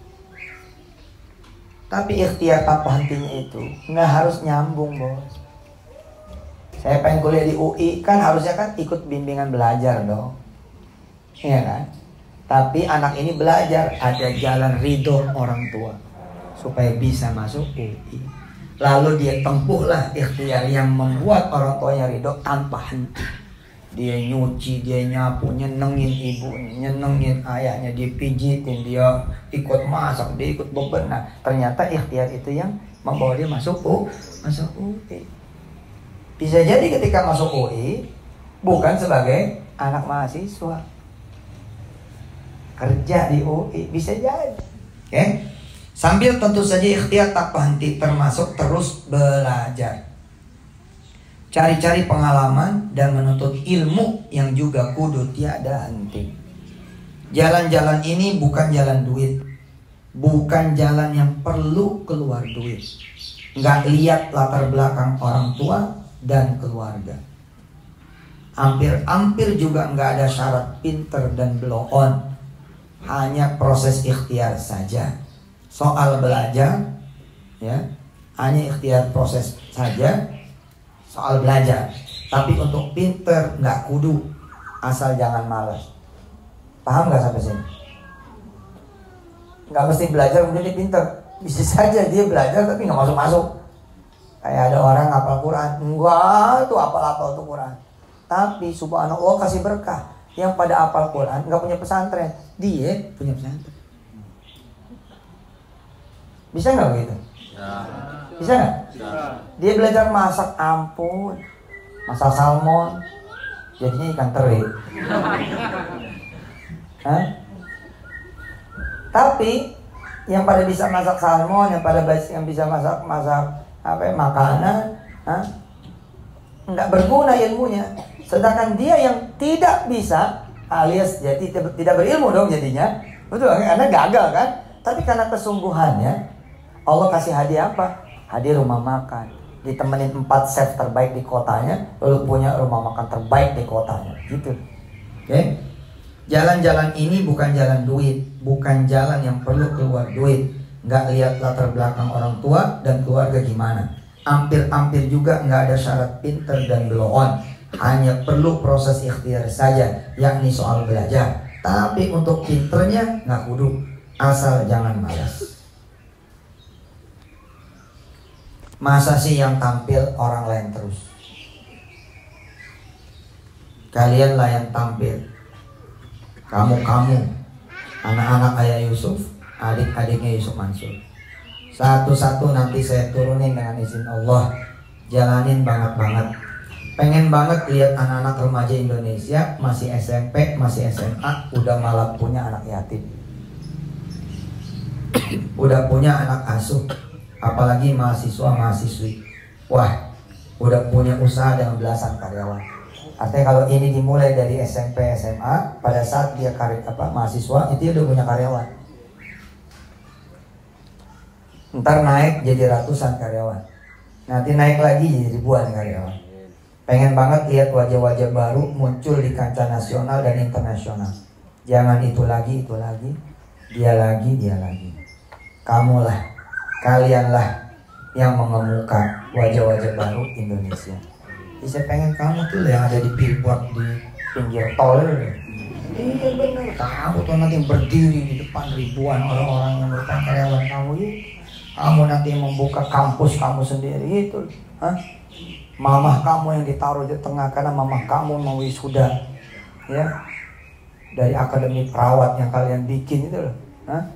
[SPEAKER 1] Tapi ikhtiar tanpa hentinya itu nggak harus nyambung, bos. Saya pengen kuliah di UI, kan harusnya kan ikut bimbingan belajar dong. Iya kan? Tapi anak ini belajar, ada jalan ridho orang tua supaya bisa masuk UI. Lalu dia tempuhlah ikhtiar yang membuat orang tuanya ridho tanpa henti. Dia nyuci, dia nyapu, nyenengin ibunya, nyenengin ayahnya, dia pijitin, dia ikut masak, dia ikut bebenah. Ternyata ikhtiar itu yang membawa dia masuk UI. Bisa jadi ketika masuk UI bukan sebagai anak mahasiswa, kerja di UI, bisa jadi. Okay? Sambil tentu saja ikhtiar tanpa henti, termasuk terus belajar, cari-cari pengalaman dan menuntut ilmu yang juga kudu tiada henti. Jalan-jalan ini bukan jalan duit, bukan jalan yang perlu keluar duit. Nggak lihat latar belakang orang tua dan keluarga. Hampir-hampir juga nggak ada syarat pinter dan blow on. Hanya proses ikhtiar saja. Soal belajar, ya, hanya ikhtiar proses saja. Soal belajar. Tapi untuk pinter nggak kudu, asal jangan malas. Paham nggak sampai sini? Nggak mesti belajar kemudian dia pinter. Bisa saja dia belajar tapi nggak masuk-masuk. Kayak ada orang hafal Quran, enggak tuh hafal tuh Quran. Tapi subhanallah kasih berkah. Yang pada hafal Quran nggak punya pesantren, dia punya pesantren. Bisa nggak begitu? Bisa nggak? Dia belajar masak, ampun, masak salmon, jadinya ikan teri. Tapi yang pada bisa masak salmon, yang bisa masak makanan, nggak berguna ilmunya. Sedangkan dia yang tidak bisa, alias jadi tidak berilmu dong jadinya, betul, karena gagal kan. Tapi karena kesungguhannya, Allah kasih hadiah apa? Hadiah rumah makan, ditemenin 4 chef terbaik di kotanya, lalu punya rumah makan terbaik di kotanya, gitu. Oke? Jalan-jalan ini bukan jalan duit, bukan jalan yang perlu keluar duit. Nggak lihat latar belakang orang tua dan keluarga gimana. Hampir-hampir juga nggak ada syarat pinter dan blow on. Hanya perlu proses ikhtiar saja, yakni soal belajar. Tapi untuk pinternya nggak kudu, asal jangan malas. Masa sih yang tampil orang lain terus? Kalianlah yang tampil. Kamu, anak-anak ayah Yusuf, adik-adiknya Yusuf Mansur. Satu-satu nanti saya turunin dengan izin Allah. Jalanin banget. Pengen banget lihat anak-anak remaja Indonesia masih SMP, masih SMA, udah malah punya anak yatim, udah punya anak asuh, apalagi mahasiswa-mahasiswi. Wah, udah punya usaha dengan belasan karyawan. Artinya kalau ini dimulai dari SMP, SMA, pada saat dia mahasiswa itu dia udah punya karyawan. Ntar naik jadi ratusan karyawan, nanti naik lagi jadi ribuan karyawan. Pengen banget lihat wajah-wajah baru muncul di kancah nasional dan internasional. Jangan itu lagi, dia lagi. Kamulah, kalianlah yang mengemuka wajah-wajah baru Indonesia. Jadi saya pengen kamu tuh yang ada di billboard di pinggir tol. Iya benar, kamu tuh nanti berdiri di depan ribuan orang-orang yang merupakan karyawan kamu. Kamu nanti membuka kampus kamu sendiri itu. Mamah kamu yang ditaruh di tengah karena mamah kamu mau wisuda, ya, dari akademi perawat yang kalian bikin itu loh.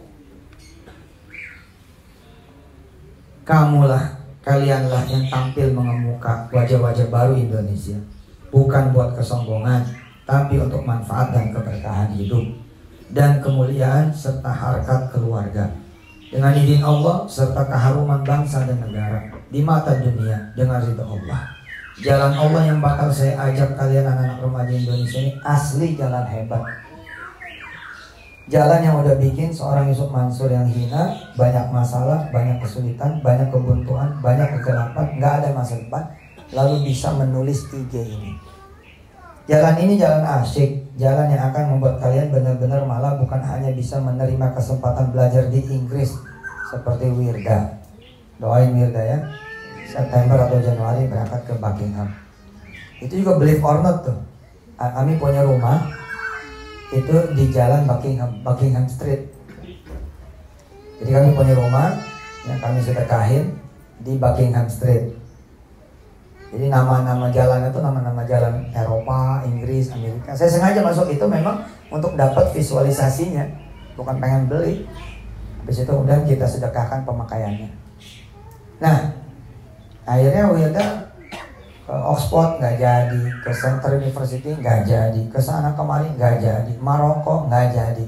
[SPEAKER 1] Kalianlah yang tampil mengemuka wajah-wajah baru Indonesia. Bukan buat kesombongan, tapi untuk manfaat dan keberkahan hidup dan kemuliaan serta harkat keluarga. Dengan izin Allah serta keharuman bangsa dan negara di mata dunia dengan ridha Allah. Jalan Allah yang bakal saya ajak kalian anak-anak remaja Indonesia ini asli jalan hebat. Jalan yang udah bikin seorang Yusuf Mansur yang hina, banyak masalah, banyak kesulitan, banyak kebuntuan, banyak kegelapan, nggak ada masa depan, lalu bisa menulis IG ini. Jalan ini jalan asyik, jalan yang akan membuat kalian benar-benar malah bukan hanya bisa menerima kesempatan belajar di Inggris seperti Wirda. Doain Wirda ya, September atau Januari berangkat ke Buckingham. Itu juga believe or not tuh, kami punya rumah itu di jalan Buckingham Street. Jadi kami punya rumah yang kami sedekahin di Buckingham Street. Jadi nama-nama jalan itu nama-nama jalan Eropa, Inggris, Amerika. Saya sengaja masuk itu memang untuk dapat visualisasinya, bukan pengen beli. Habis itu udah kita sedekahkan pemakaiannya. Nah, akhirnya Wilda ke Oxford nggak jadi, ke Center University nggak jadi, ke sana kemari nggak jadi, Maroko nggak jadi.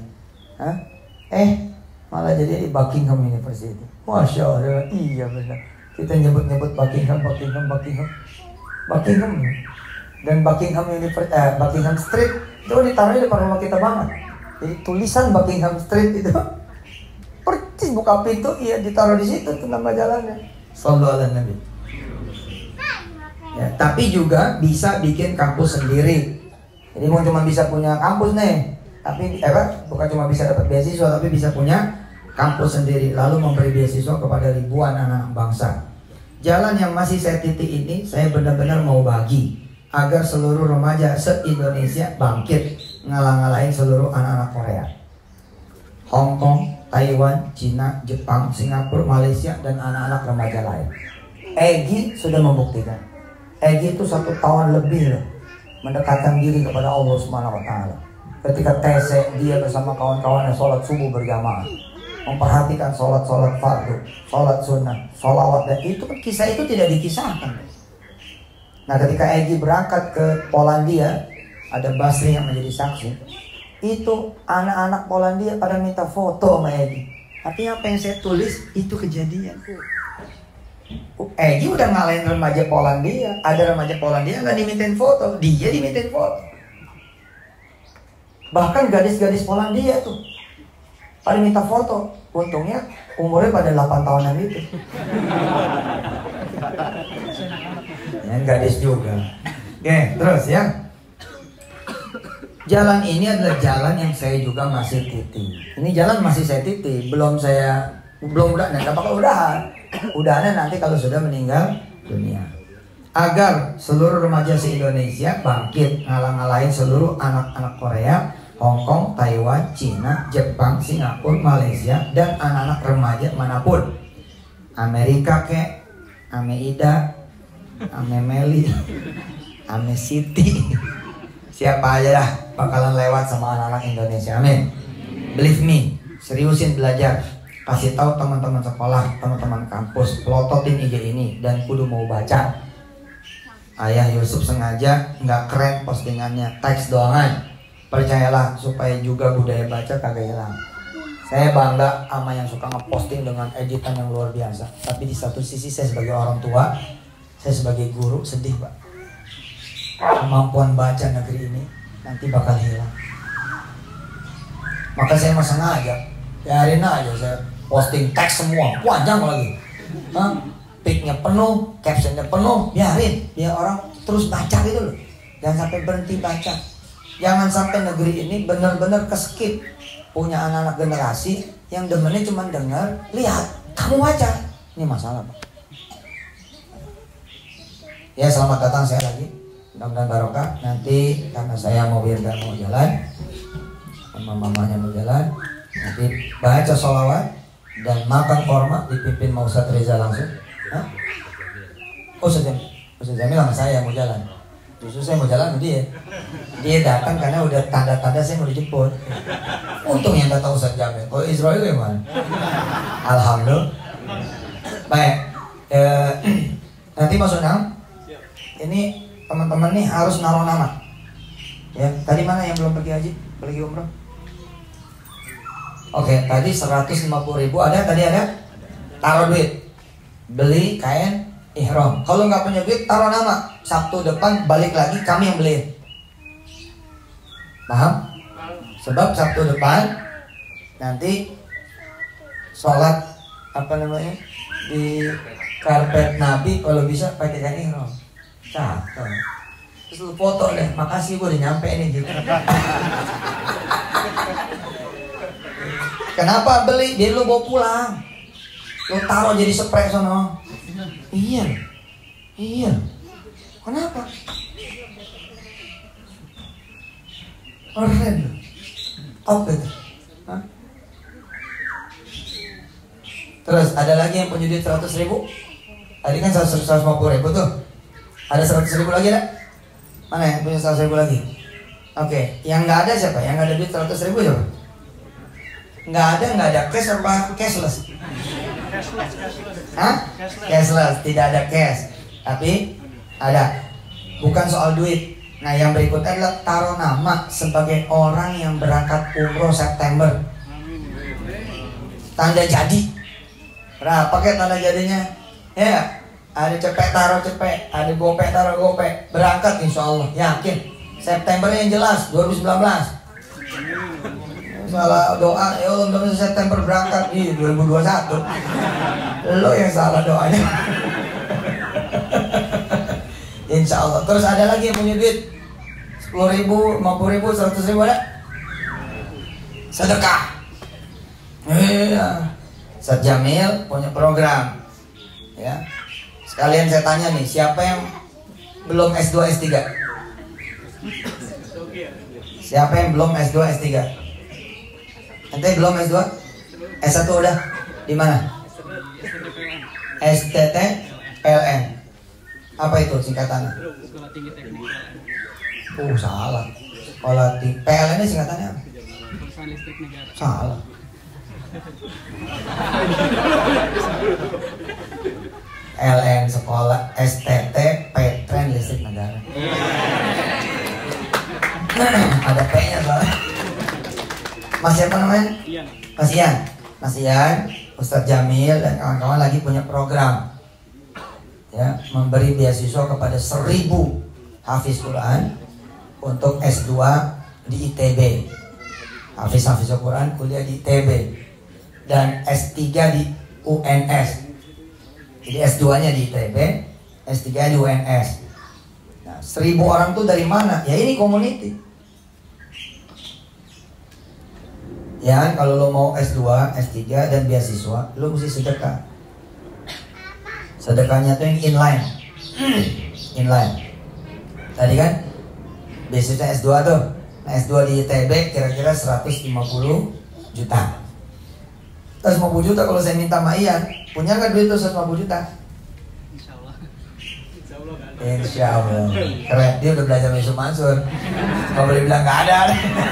[SPEAKER 1] Malah jadi di Buckingham University. Masya Allah, iya benar. Kita nyebut-nyebut Buckingham. Dan Buckingham Street itu ditaruh di depan rumah kita banget. Jadi tulisan Buckingham Street itu percis buka pintu, iya ditaruh di situ tuh nama jalannya. Sallallahu alaihi Nabi. Ya, tapi juga bisa bikin kampus sendiri. Jadi bukan cuma bisa punya kampus nih, tapi bukan cuma bisa dapat beasiswa, tapi bisa punya kampus sendiri, lalu memberi beasiswa kepada ribuan anak-anak bangsa. Jalan yang masih saya titik ini, saya benar-benar mau bagi agar seluruh remaja se-Indonesia bangkit ngalah-ngalahin seluruh anak-anak Korea, Hong Kong, Taiwan, Cina, Jepang, Singapura, Malaysia, dan anak-anak remaja lain. Egy sudah membuktikan. Egy itu 1 tahun lebih loh mendekatkan diri kepada Allah Subhanahu wa Ta'ala. Ketika TC dia bersama kawan-kawannya sholat subuh berjamaah, memperhatikan sholat fardu, sholat sunnah, sholawat, dan itu kan kisah itu tidak dikisahkan. Nah ketika Egy berangkat ke Polandia, ada Basri yang menjadi saksi. Itu anak-anak Polandia pada minta foto sama Egi. Artinya apa yang saya tulis itu kejadian. Egi udah ngalahin remaja Polandia. Ada remaja Polandia nggak dimintain foto, dia dimintain foto. Bahkan gadis-gadis Polandia tuh pada minta foto. Untungnya umurnya pada 8 tahunan itu. Yang gadis juga. Oke, terus ya. Jalan ini adalah jalan yang saya juga masih titi. Ini jalan masih saya titi. Belum udah, nggak bakal udahannya nanti kalau sudah meninggal dunia. Agar seluruh remaja se-Indonesia bangkit ngalah-ngalahin seluruh anak-anak Korea, Hong Kong, Taiwan, Cina, Jepang, Singapura, Malaysia, dan anak-anak remaja manapun. Amerika kek, Ame Ida, Ame Meli, Ame Siti, siapa aja dah bakalan lewat sama anak-anak Indonesia. Amin. Believe me, seriusin belajar. Kasih tahu teman-teman sekolah, teman-teman kampus, pelototin IG ini dan kudu mau baca. Ayah Yusuf sengaja nggak keren postingannya, teks doangan. Percayalah supaya juga budaya baca kagak hilang. Saya bangga sama yang suka ngeposting dengan editan yang luar biasa. Tapi di satu sisi saya sebagai orang tua, saya sebagai guru sedih Pak. Kemampuan baca negeri ini nanti bakal hilang. Maka saya mau sengaja, biarin aja saya posting teks semua, panjang lagi. Pic-nya penuh, captionnya penuh, biarin dia orang terus baca gitu loh. Jangan sampai berhenti baca. Jangan sampai negeri ini benar-benar keskip. Punya anak-anak generasi yang demennya cuma dengar, lihat, kamu baca. Ini masalah Pak. Ya selamat datang saya lagi. Mudah-mudahan barokah. Nanti karena saya mau jalan, sama mamanya mau jalan, nanti baca sholawat dan makan korma dipimpin mau Ustaz Reza langsung. Hah? Ustaz Jamil sama saya mau jalan. Justru saya mau jalan sama dia. Dia datang karena udah tanda-tanda saya mau dijemput. Untung yang datang Ustaz Jamil. Kalau Israel gimana? Alhamdulillah. Baik. Nanti Mas Unang, ini teman-teman nih harus naruh nama. Ya, tadi mana yang belum pergi haji? Pergi umroh? Oke, tadi 150.000 ada, tadi ada. Taruh duit. Beli kain ihram. Kalau nggak punya duit, taruh nama. Sabtu depan balik lagi kami yang beli. Paham? Sebab Sabtu depan nanti sholat apa namanya di karpet Nabi, kalau bisa pakai kain ihram. Cakep. Terus lu foto deh, makasih gue udah nyampe nih gitu. Kenapa beli? Biar lu bawa pulang. Lu taruh jadi spray sono. Iya. Kenapa? Keren. Top itu. Hah? Terus ada lagi yang punya duit 100.000. Tadi kan 150.000 tuh. Ada 100.000 lagi ada? Mana yang punya 100.000 lagi? Oke, yang nggak ada siapa? Yang nggak ada duit 100.000 siapa? Nggak ada cash apa cashless? Hah? Cashless, tidak ada cash. Tapi ada. Bukan soal duit. Nah yang berikutnya adalah taruh nama sebagai orang yang berangkat umroh September. Tanda jadi. Berapa kayak tanda jadinya? Ya. Ada cepet taruh cepet, ada gopek taruh gopek. Berangkat insya Allah, yakin. September yang jelas, 2019. Salah doa, ya Allah September berangkat, 2021. Lo yang salah doanya. Insya Allah. Terus ada lagi yang punya duit 10.000, 50.000, 100.000 ada? Sedekah. Iya. Ustaz Jamil punya program. Ya. Sekalian saya tanya nih, siapa yang belum S2, S3? Siapa yang belum S2, S3? Ente belum S2? S1 udah? Di mana? STT PLN. Apa itu singkatannya?
[SPEAKER 3] Sekolah Tinggi Teknik.
[SPEAKER 1] Salah. Sekolah tinggi PLN ini singkatannya apa?
[SPEAKER 3] Perusahaan Listrik Negara.
[SPEAKER 1] Salah. LN sekolah STT Petren Listrik Negara. Ada P-nya soalnya. Mas siapa namanya?
[SPEAKER 3] Iya.
[SPEAKER 1] Mas Ian. Mas Ian, Ustadz Jamil dan kawan-kawan lagi punya program ya, memberi beasiswa kepada 1000 hafiz Quran untuk S2 di ITB. Hafiz Quran kuliah di ITB dan S3 di UNS. Jadi S2-nya di ITB, S3 di UNS. Nah, 1000 orang tuh dari mana? Ya ini community. Ya, kalau lo mau S2, S3 dan beasiswa, lo mesti sedekah. Sedekahnya tuh yang inline. Inline. Tadi kan beasiswa S2 tuh. Nah, S2 di ITB kira-kira 150 juta. 150 juta kalau saya minta sama Ian, punya nggak duit tuh 150 juta?
[SPEAKER 3] Insya Allah. Insya Allah nggak ada.
[SPEAKER 1] Insya Allah. Keren, dia udah belajar Yusuf Mansur. Kalau boleh bilang nggak ada.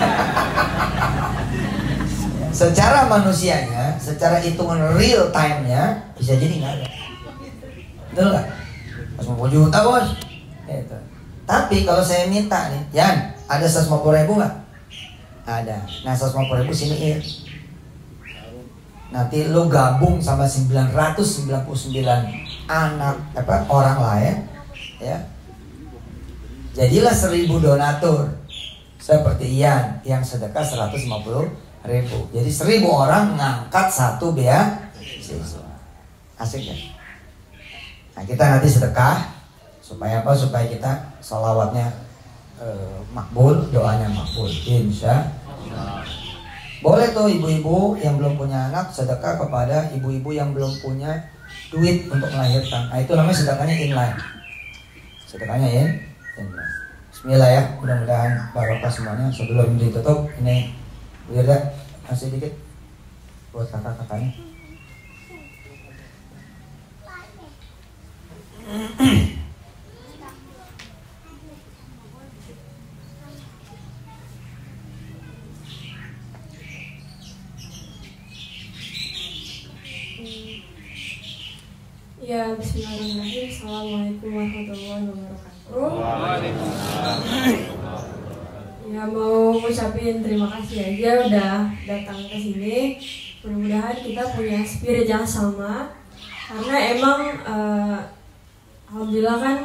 [SPEAKER 1] Secara manusianya, secara hitungan real time-nya bisa jadi nggak ada. Betul nggak? 150 juta bos. Gitu. Tapi kalau saya minta nih, Yan, ada 150.000 nggak? Ada. Nah 150.000 siniin. Nanti lo gabung sama 999 anak orang lain, ya. Jadilah 1000 donatur. Seperti Ian yang sedekah 150.000. Jadi 1000 orang ngangkat satu beasiswa. Asik ya. Nah kita nanti sedekah supaya apa? Supaya kita sholawatnya makbul, doanya makbul. Insya Allah. Boleh tuh ibu-ibu yang belum punya anak sedekah kepada ibu-ibu yang belum punya duit untuk melahirkan. Nah itu namanya sedekahnya inline. Sedekahnya inline. Bismillah ya. Mudah-mudahan barokah semuanya. Sebelum ditutup ini Wirda, kasih dikit buat kakak-kakaknya.
[SPEAKER 4] Ya, bismillahirrahmanirrahim. Assalamualaikum warahmatullahi wabarakatuh. Ya, mau ngucapin terima kasih aja udah datang ke sini. Mudah-mudahan kita punya spirit yang sama. Karena emang alhamdulillah kan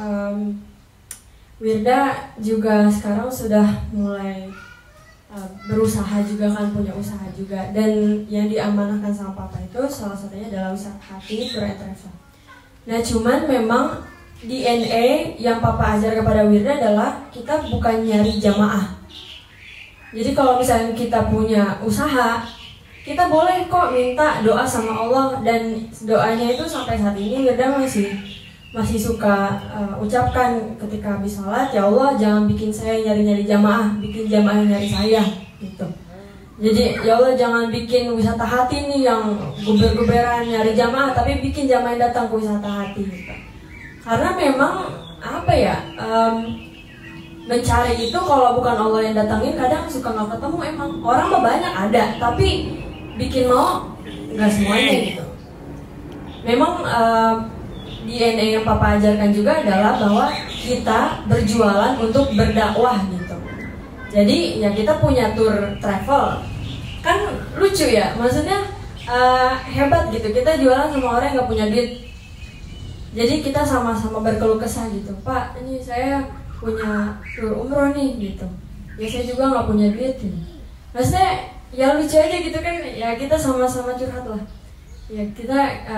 [SPEAKER 4] Wirda juga sekarang sudah mulai berusaha juga kan, punya usaha juga. Dan yang diamanahkan sama papa itu salah satunya adalah usaha hati tour and travel. Nah cuman memang DNA yang papa ajar kepada Wirda adalah kita bukan nyari jamaah. Jadi kalau misalnya kita punya usaha, kita boleh kok minta doa sama Allah. Dan doanya itu sampai saat ini Wirda masih suka ucapkan ketika habis sholat, ya Allah jangan bikin saya nyari-nyari jamaah, bikin jamaah yang nyari saya gitu. Jadi ya Allah jangan bikin wisata hati nih yang guber-guberan nyari jamaah, tapi bikin jamaah yang datang ke wisata hati gitu. Karena memang apa ya, mencari itu kalau bukan Allah yang datangin kadang suka nggak ketemu. Emang orang mah banyak ada, tapi bikin mau nggak semuanya gitu. Memang DNA yang papa ajarkan juga adalah bahwa kita berjualan untuk berdakwah gitu. Jadi ya kita punya tour travel, kan lucu ya, maksudnya hebat gitu. Kita jualan sama orang yang nggak punya duit. Jadi kita sama-sama berkeluh kesah gitu. Pak, ini saya punya tour umroh nih gitu. Ya saya juga nggak punya duit gitu. Maksudnya ya lucu aja gitu kan. Ya kita sama-sama curhat lah. Ya kita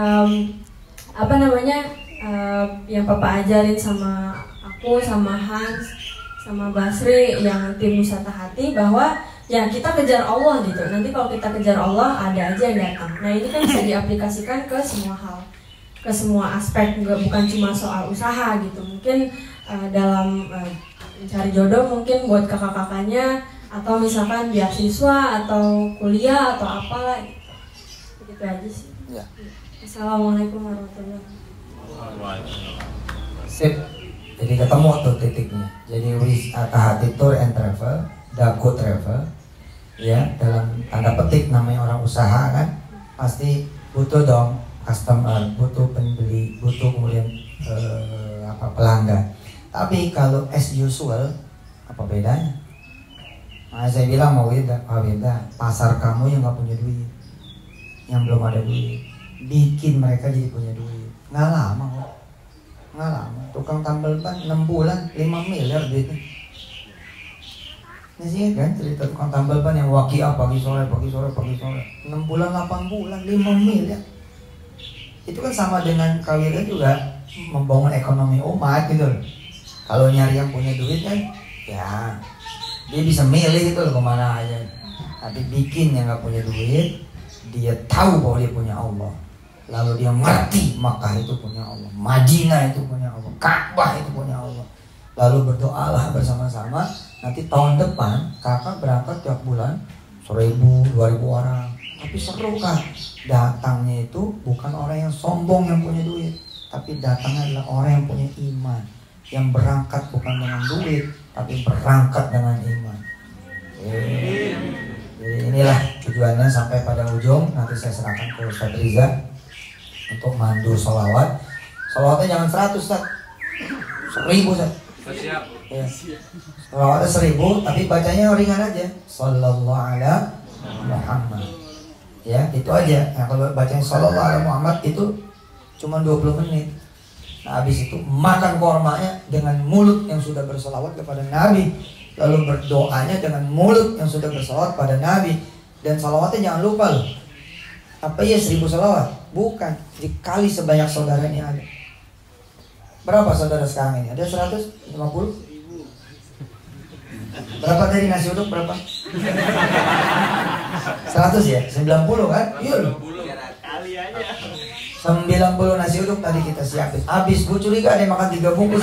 [SPEAKER 4] yang papa ajarin sama aku, sama Hans, sama Basri yang tim wisata hati, bahwa ya kita kejar Allah gitu. Nanti kalau kita kejar Allah ada aja yang datang. Nah ini kan bisa diaplikasikan ke semua hal, ke semua aspek, bukan cuma soal usaha gitu. Mungkin dalam mencari jodoh, mungkin buat kakak-kakaknya, atau misalkan beasiswa atau kuliah atau apalah gitu. Begitu aja sih ya. Assalamualaikum warahmatullahi wabarakatuh.
[SPEAKER 1] Sip. Jadi ketemu tuh titiknya. Jadi wisata hati tour and travel, Dago Travel, ya dalam tanda petik namanya orang usaha kan, pasti butuh dong customer, butuh pembeli, butuh kemudian pelanggan. Tapi kalau as usual, apa bedanya? Nah, saya bilang mau Wida, pasar kamu yang nggak punya duit, yang belum ada duit, bikin mereka jadi punya duit. Nggak lama kok, nggak lama. Tukang tambal ban 6 bulan 5 miliar duitnya. Ini sih kan cerita tukang tambal ban yang wakia pagi sore 6 bulan 8 bulan 5 miliar. Itu kan sama dengan kawirnya juga membangun ekonomi umat gitu loh. Kalau nyari yang punya duit kan, ya dia bisa milih gitu loh kemana aja. Tapi bikin yang nggak punya duit, dia tahu bahwa dia punya Allah. Lalu dia ngerti Makkah itu punya Allah, Madinah itu punya Allah, Ka'bah itu punya Allah. Lalu berdoalah bersama-sama. Nanti tahun depan kakak berangkat tiap bulan 1.000, 2.000 orang. Tapi seru kan? Datangnya itu bukan orang yang sombong yang punya duit, tapi datangnya adalah orang yang punya iman, yang berangkat bukan dengan duit, tapi berangkat dengan iman. Jadi inilah tujuannya sampai pada ujung. Nanti saya serahkan ke Ustaz Riza untuk mandu sholawat. Sholawatnya jangan 100 Ustaz, 1.000 Ustaz.
[SPEAKER 3] Siap.
[SPEAKER 1] Ya. Sholawatnya 1.000 tapi bacanya ringan aja. Sallallahu ala Muhammad. Ya itu aja. Nah kalau bacanya sallallahu ala Muhammad itu cuma 20 menit. Nah habis itu makan kormanya dengan mulut yang sudah bersolawat kepada Nabi. Lalu berdoanya dengan mulut yang sudah bersolawat pada Nabi. Dan salawatnya jangan lupa loh. Apa ya 1.000 salawat? Bukan, dikali sebanyak saudara ini ada. Berapa saudara sekarang ini? Ada 150? Berapa dari nasi uduk berapa? 100 ya? 90 kan? Iya loh.
[SPEAKER 3] Kali aja.
[SPEAKER 1] 90 nasi uduk tadi kita siapin. Habis gue curiga ada yang makan 3 bungkus.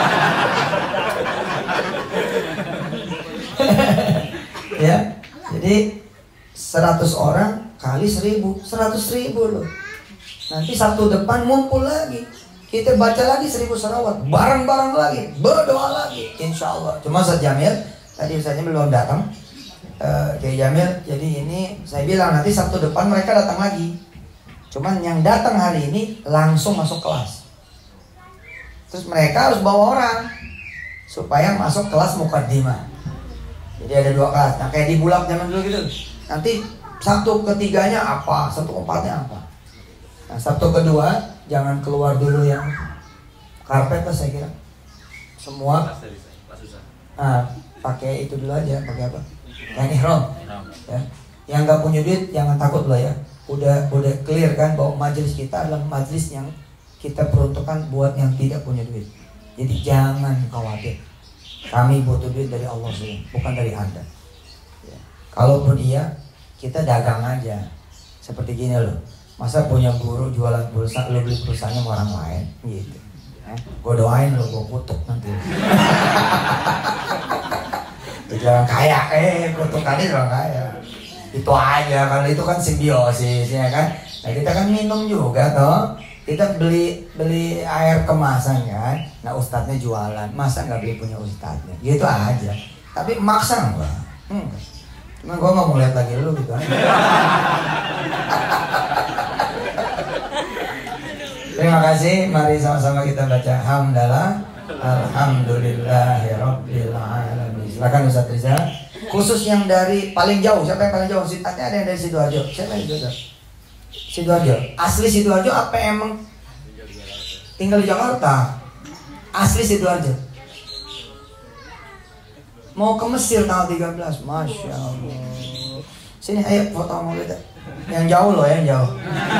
[SPEAKER 1] Ya, jadi 100 orang kali 1.000, 100.000 loh. Nanti Sabtu depan ngumpul lagi. Kita baca lagi 1.000 salawat, bareng-bareng lagi, berdoa lagi, insya Allah. Cuma Ustaz Jamil, tadi Ustaznya belum datang, Kiai Jamil. Jadi ini saya bilang nanti Sabtu depan mereka datang lagi. Cuman yang datang hari ini langsung masuk kelas. Terus mereka harus bawa orang supaya masuk kelas mukaddimah. Jadi ada 2 kelas. Nah kayak di Bulak zaman dulu gitu. Nanti Sabtu ketiganya apa, Sabtu keempatnya apa. Nah Sabtu kedua jangan keluar dulu yang karpet lah saya kira. Semua pakai itu dulu aja, pakai apa? Yang ihram. Ya. Yang nggak punya duit jangan takut lah ya. Udah clear kan bahwa majelis kita adalah majelis yang kita peruntukkan buat yang tidak punya duit. Jadi jangan khawatir. Kami butuh duit dari Allah SWT, bukan dari Anda. Ya. Kalaupun iya, kita dagang aja. Seperti gini loh. Masa punya guru jualan pulsa, lo beli pulsanya sama orang lain gitu. Gue doain lo, gue kutuk nanti. Jadi orang kaya, kutukannya orang kaya. Itu aja, kalau itu kan simbiosis ya kan. Nah kita kan minum juga toh. Kita beli air kemasan kan. Nah ustadznya jualan, masa nggak beli punya ustadznya? Gitu aja. Tapi maksa enggak? Cuma gue nggak mau lihat lagi lu gitu aja. Terima kasih. Mari sama-sama kita baca hamdalah. Alhamdulillahirabbil alamin. Silakan Ustaz Riza. Khusus yang dari paling jauh, siapa yang paling jauh? Sifatnya ada yang dari Sidoarjo. Siapa yang itu? Sidoarjo. Asli Sidoarjo apa emang tinggal di Jakarta? Asli Sidoarjo. Mau ke Mesir tanggal 13. Masya Allah. Sini ayo foto mau lihat. Yang jauh loh, yang jauh.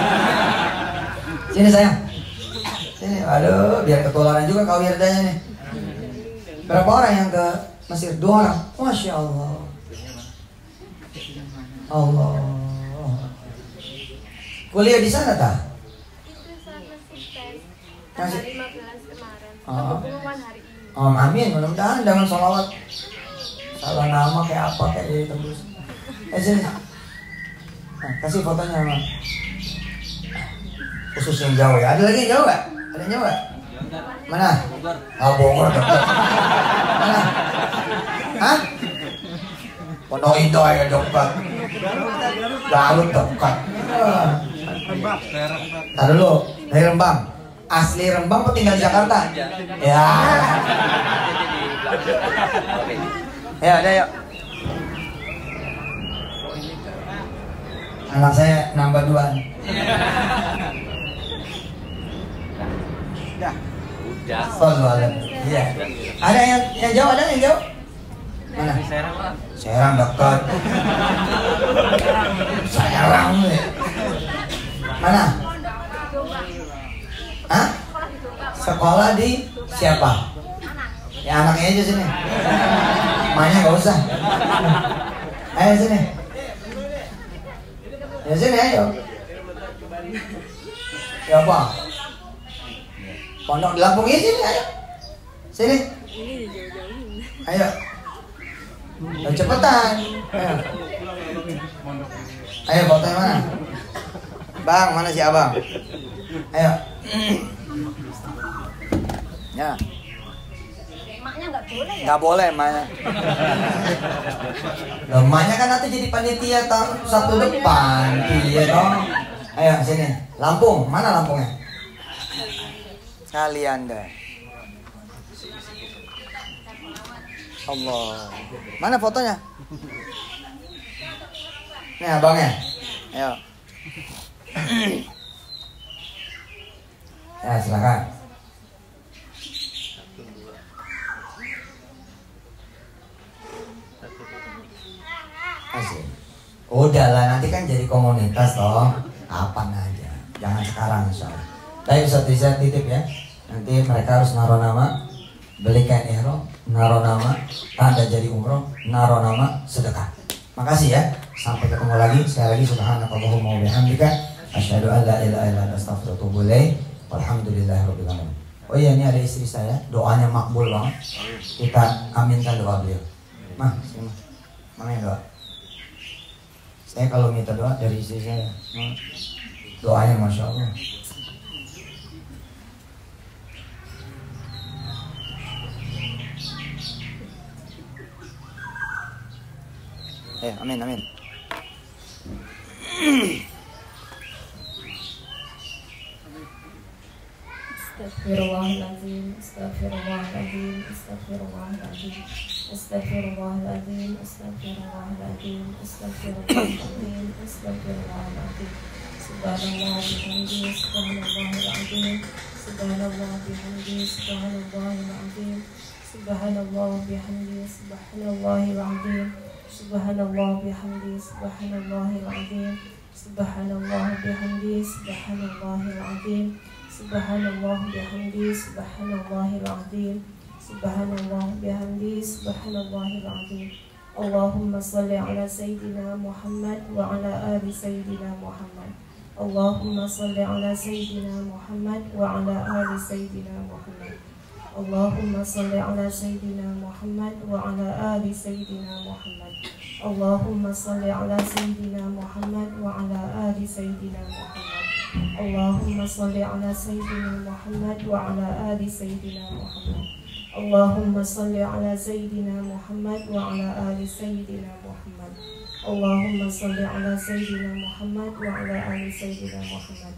[SPEAKER 1] Sini sayang. Sini, aduh, biar ketularan juga kau wirdanya nih. Berapa orang yang ke Mesir? 2 orang. Masya Allah. Allah. Kuliah di sana tak?
[SPEAKER 5] Itu saya masih tes
[SPEAKER 1] Masih?
[SPEAKER 5] tanggal 15 kemarin.
[SPEAKER 1] Oh.
[SPEAKER 5] Pengumuman hari ini.
[SPEAKER 1] Oh, amin. Mudah-mudahan dengan sholawat. Salah nama kayak apa kayak jadi tembus. Sini. Nah, kasih fotonya sama. Khusus yang jauh ya. Ada lagi yang jauh gak? Ada yang jauh gak? Mana? Bogor dekat. Mana? Hah? Pondok Indah ya dekat. Garut dekat. Taruh dulu, dari Rembang. Asli Rembang apa tinggal di Jakarta? Ya. Ya, ada yuk. Anak saya nambah 2.
[SPEAKER 6] Udah.
[SPEAKER 1] Iya. Ada yang jauh, ada yang jauh? Mana?
[SPEAKER 6] Serang lah.
[SPEAKER 1] Serang dekat. Serang. Mana? Hah? Sekolah di siapa? Ya anaknya aja sini. Emaknya nggak usah. Ayo sini. Ya sini ayo. Siapa? Pondok di Lampung ini sini ayo. Sini. Ayo. Ayo cepetan. Ayo. Ayo fotonya mana? Bang, mana si abang? Ayo. Ya.
[SPEAKER 5] Emaknya nggak boleh ya?
[SPEAKER 1] Nggak boleh emaknya. Loh, emaknya kan nanti jadi panitia tahun Sabtu depan. Iya dong. Ayo sini. Lampung, mana Lampungnya? Sekalian deh. Allah. Mana fotonya? Nih abangnya. Ayo. Ya silakan. Asik. Udahlah nanti kan jadi komunitas toh. Kapan aja. Jangan sekarang insyaallah. Tapi Ustaz Riza titip ya. Nanti mereka harus naruh nama, beli kain ihram, naruh nama, tanda jadi umroh, naruh nama, sedekah. Makasih ya. Sampai ketemu lagi. Sekali lagi subhanakallahumma wa bihamdika asyhadu an la ilaha illa anta astaghfiruka wa atubu ilaik. Walhamdulillahirabbil alamin. Oh iya, ini ada istri saya, doanya makbul banget. Kita aminkan doa beliau. Mah, sini mah. Mana yang doa? Saya kalau minta doa dari istri saya, doanya masya Allah. Amin, amin.
[SPEAKER 4] Astaghfirullahaladzim, astaghfirullahaladzim, astaghfirullahaladzim, astaghfirullahaladzim, astaghfirullahaladzim, astaghfirullahaladzim, astaghfirullahaladzim. Subhanallah bihamdihi, subhanallahil azim, subhanallah bihamdihi, subhanallahil azim, subhanallah bihamdihi, subhanallahil azim, subhanallah bihamdihi, subhanallahil azim, subhanallah bihamdihi, subhanallahil azim. Subhanallah bihamdi subhanallahil azim. Subhanallah bihamdi subhanallahil azim. Allahumma salli ala sayyidina Muhammad wa ala ali sayyidina Muhammad. Allahumma salli ala sayyidina Muhammad wa ala ali sayyidina Muhammad. Allahumma salli ala sayyidina Muhammad wa ala ali sayyidina Muhammad. Allahumma salli ala sayyidina Muhammad wa ala ali sayyidina Muhammad. Allahumma salli ala sayyidina Muhammad wa ala ali sayyidina Muhammad. Allahumma salli ala sayyidina Muhammad wa ala ali sayyidina Muhammad. Allahumma salli ala sayyidina Muhammad wa ala ali sayyidina Muhammad.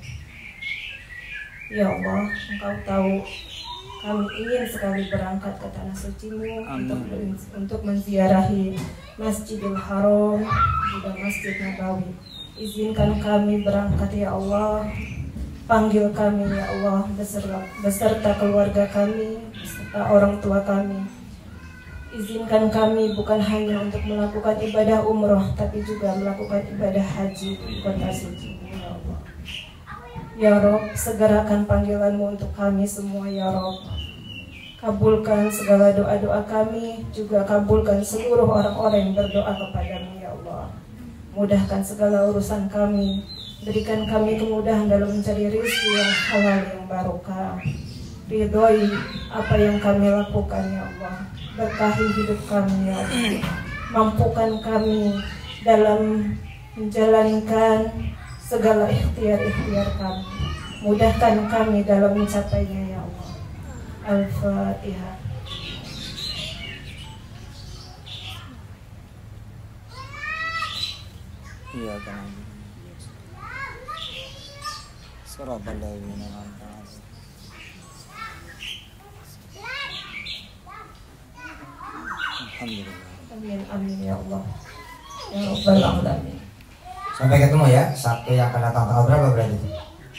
[SPEAKER 4] Ya Allah, Engkau tahu kami ingin sekali berangkat ke tanah suci-Mu untuk menziarahi Masjidil Haram juga Masjid Nabawi. Izinkan kami berangkat ya Allah. Panggil kami ya Allah beserta keluarga kami, beserta orang tua kami. Izinkan kami bukan hanya untuk melakukan ibadah umroh, tapi juga melakukan ibadah haji di kota suci ya Allah. Ya Rob, segerakan panggilan-Mu untuk kami semua ya Rob. Kabulkan segala doa-doa kami, juga kabulkan seluruh orang-orang yang berdoa kepadamu ya Allah. Mudahkan segala urusan kami, berikan kami kemudahan dalam mencari rezeki yang halal yang barokah. Ridhoi apa yang kami lakukan ya Allah. Berkahi hidup kami ya Allah. Mampukan kami dalam menjalankan segala ikhtiar-ikhtiar kami. Mudahkan kami dalam mencapainya ya Allah. Al-Fatihah.
[SPEAKER 1] Iya kan. Siratal ladzina an'amta 'alaihim. Alhamdulillah.
[SPEAKER 4] Amin amin ya Allah. Ya Rabbal alamin.
[SPEAKER 1] Sampai ketemu ya. Sabtu yang akan datang tanggal berapa berarti itu?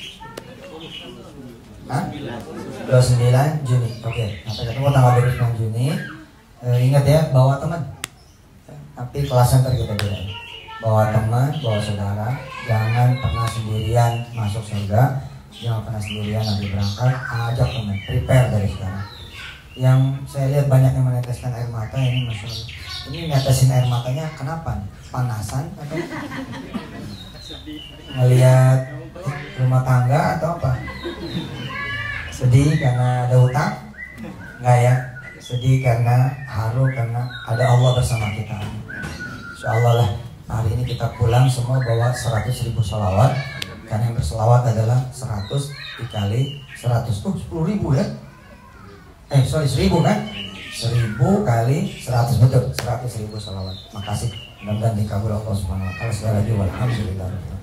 [SPEAKER 1] Hah? 29 Juni. Oke. Sampai ketemu tanggal 29 Juni. Ingat ya, bawa teman. Tapi kelasnya ntar kita bedain. Bawa teman, bawa saudara. Jangan pernah sendirian masuk surga. Jangan pernah sendirian nanti berangkat. Ajak teman. Prepare dari sekarang. Yang saya lihat banyak yang meneteskan air mata ini masalah. Ini netesin air matanya kenapa? Panasan atau ngelihat rumah tangga atau apa? Sedih karena ada utang? Enggak ya? Sedih karena haru karena ada Allah bersama kita. Insyaallah lah hari ini kita pulang semua bawa 100.000 sholawat. Karena yang berselawat adalah 100 dikali 100. 10.000 ya? 1.000 kan? 1.000 kali 100 betul 100.000 sholawat. Makasih. Mudah-mudahan dikabul Allah Subhanahu wa taala. Sekali lagi walhamdulillah.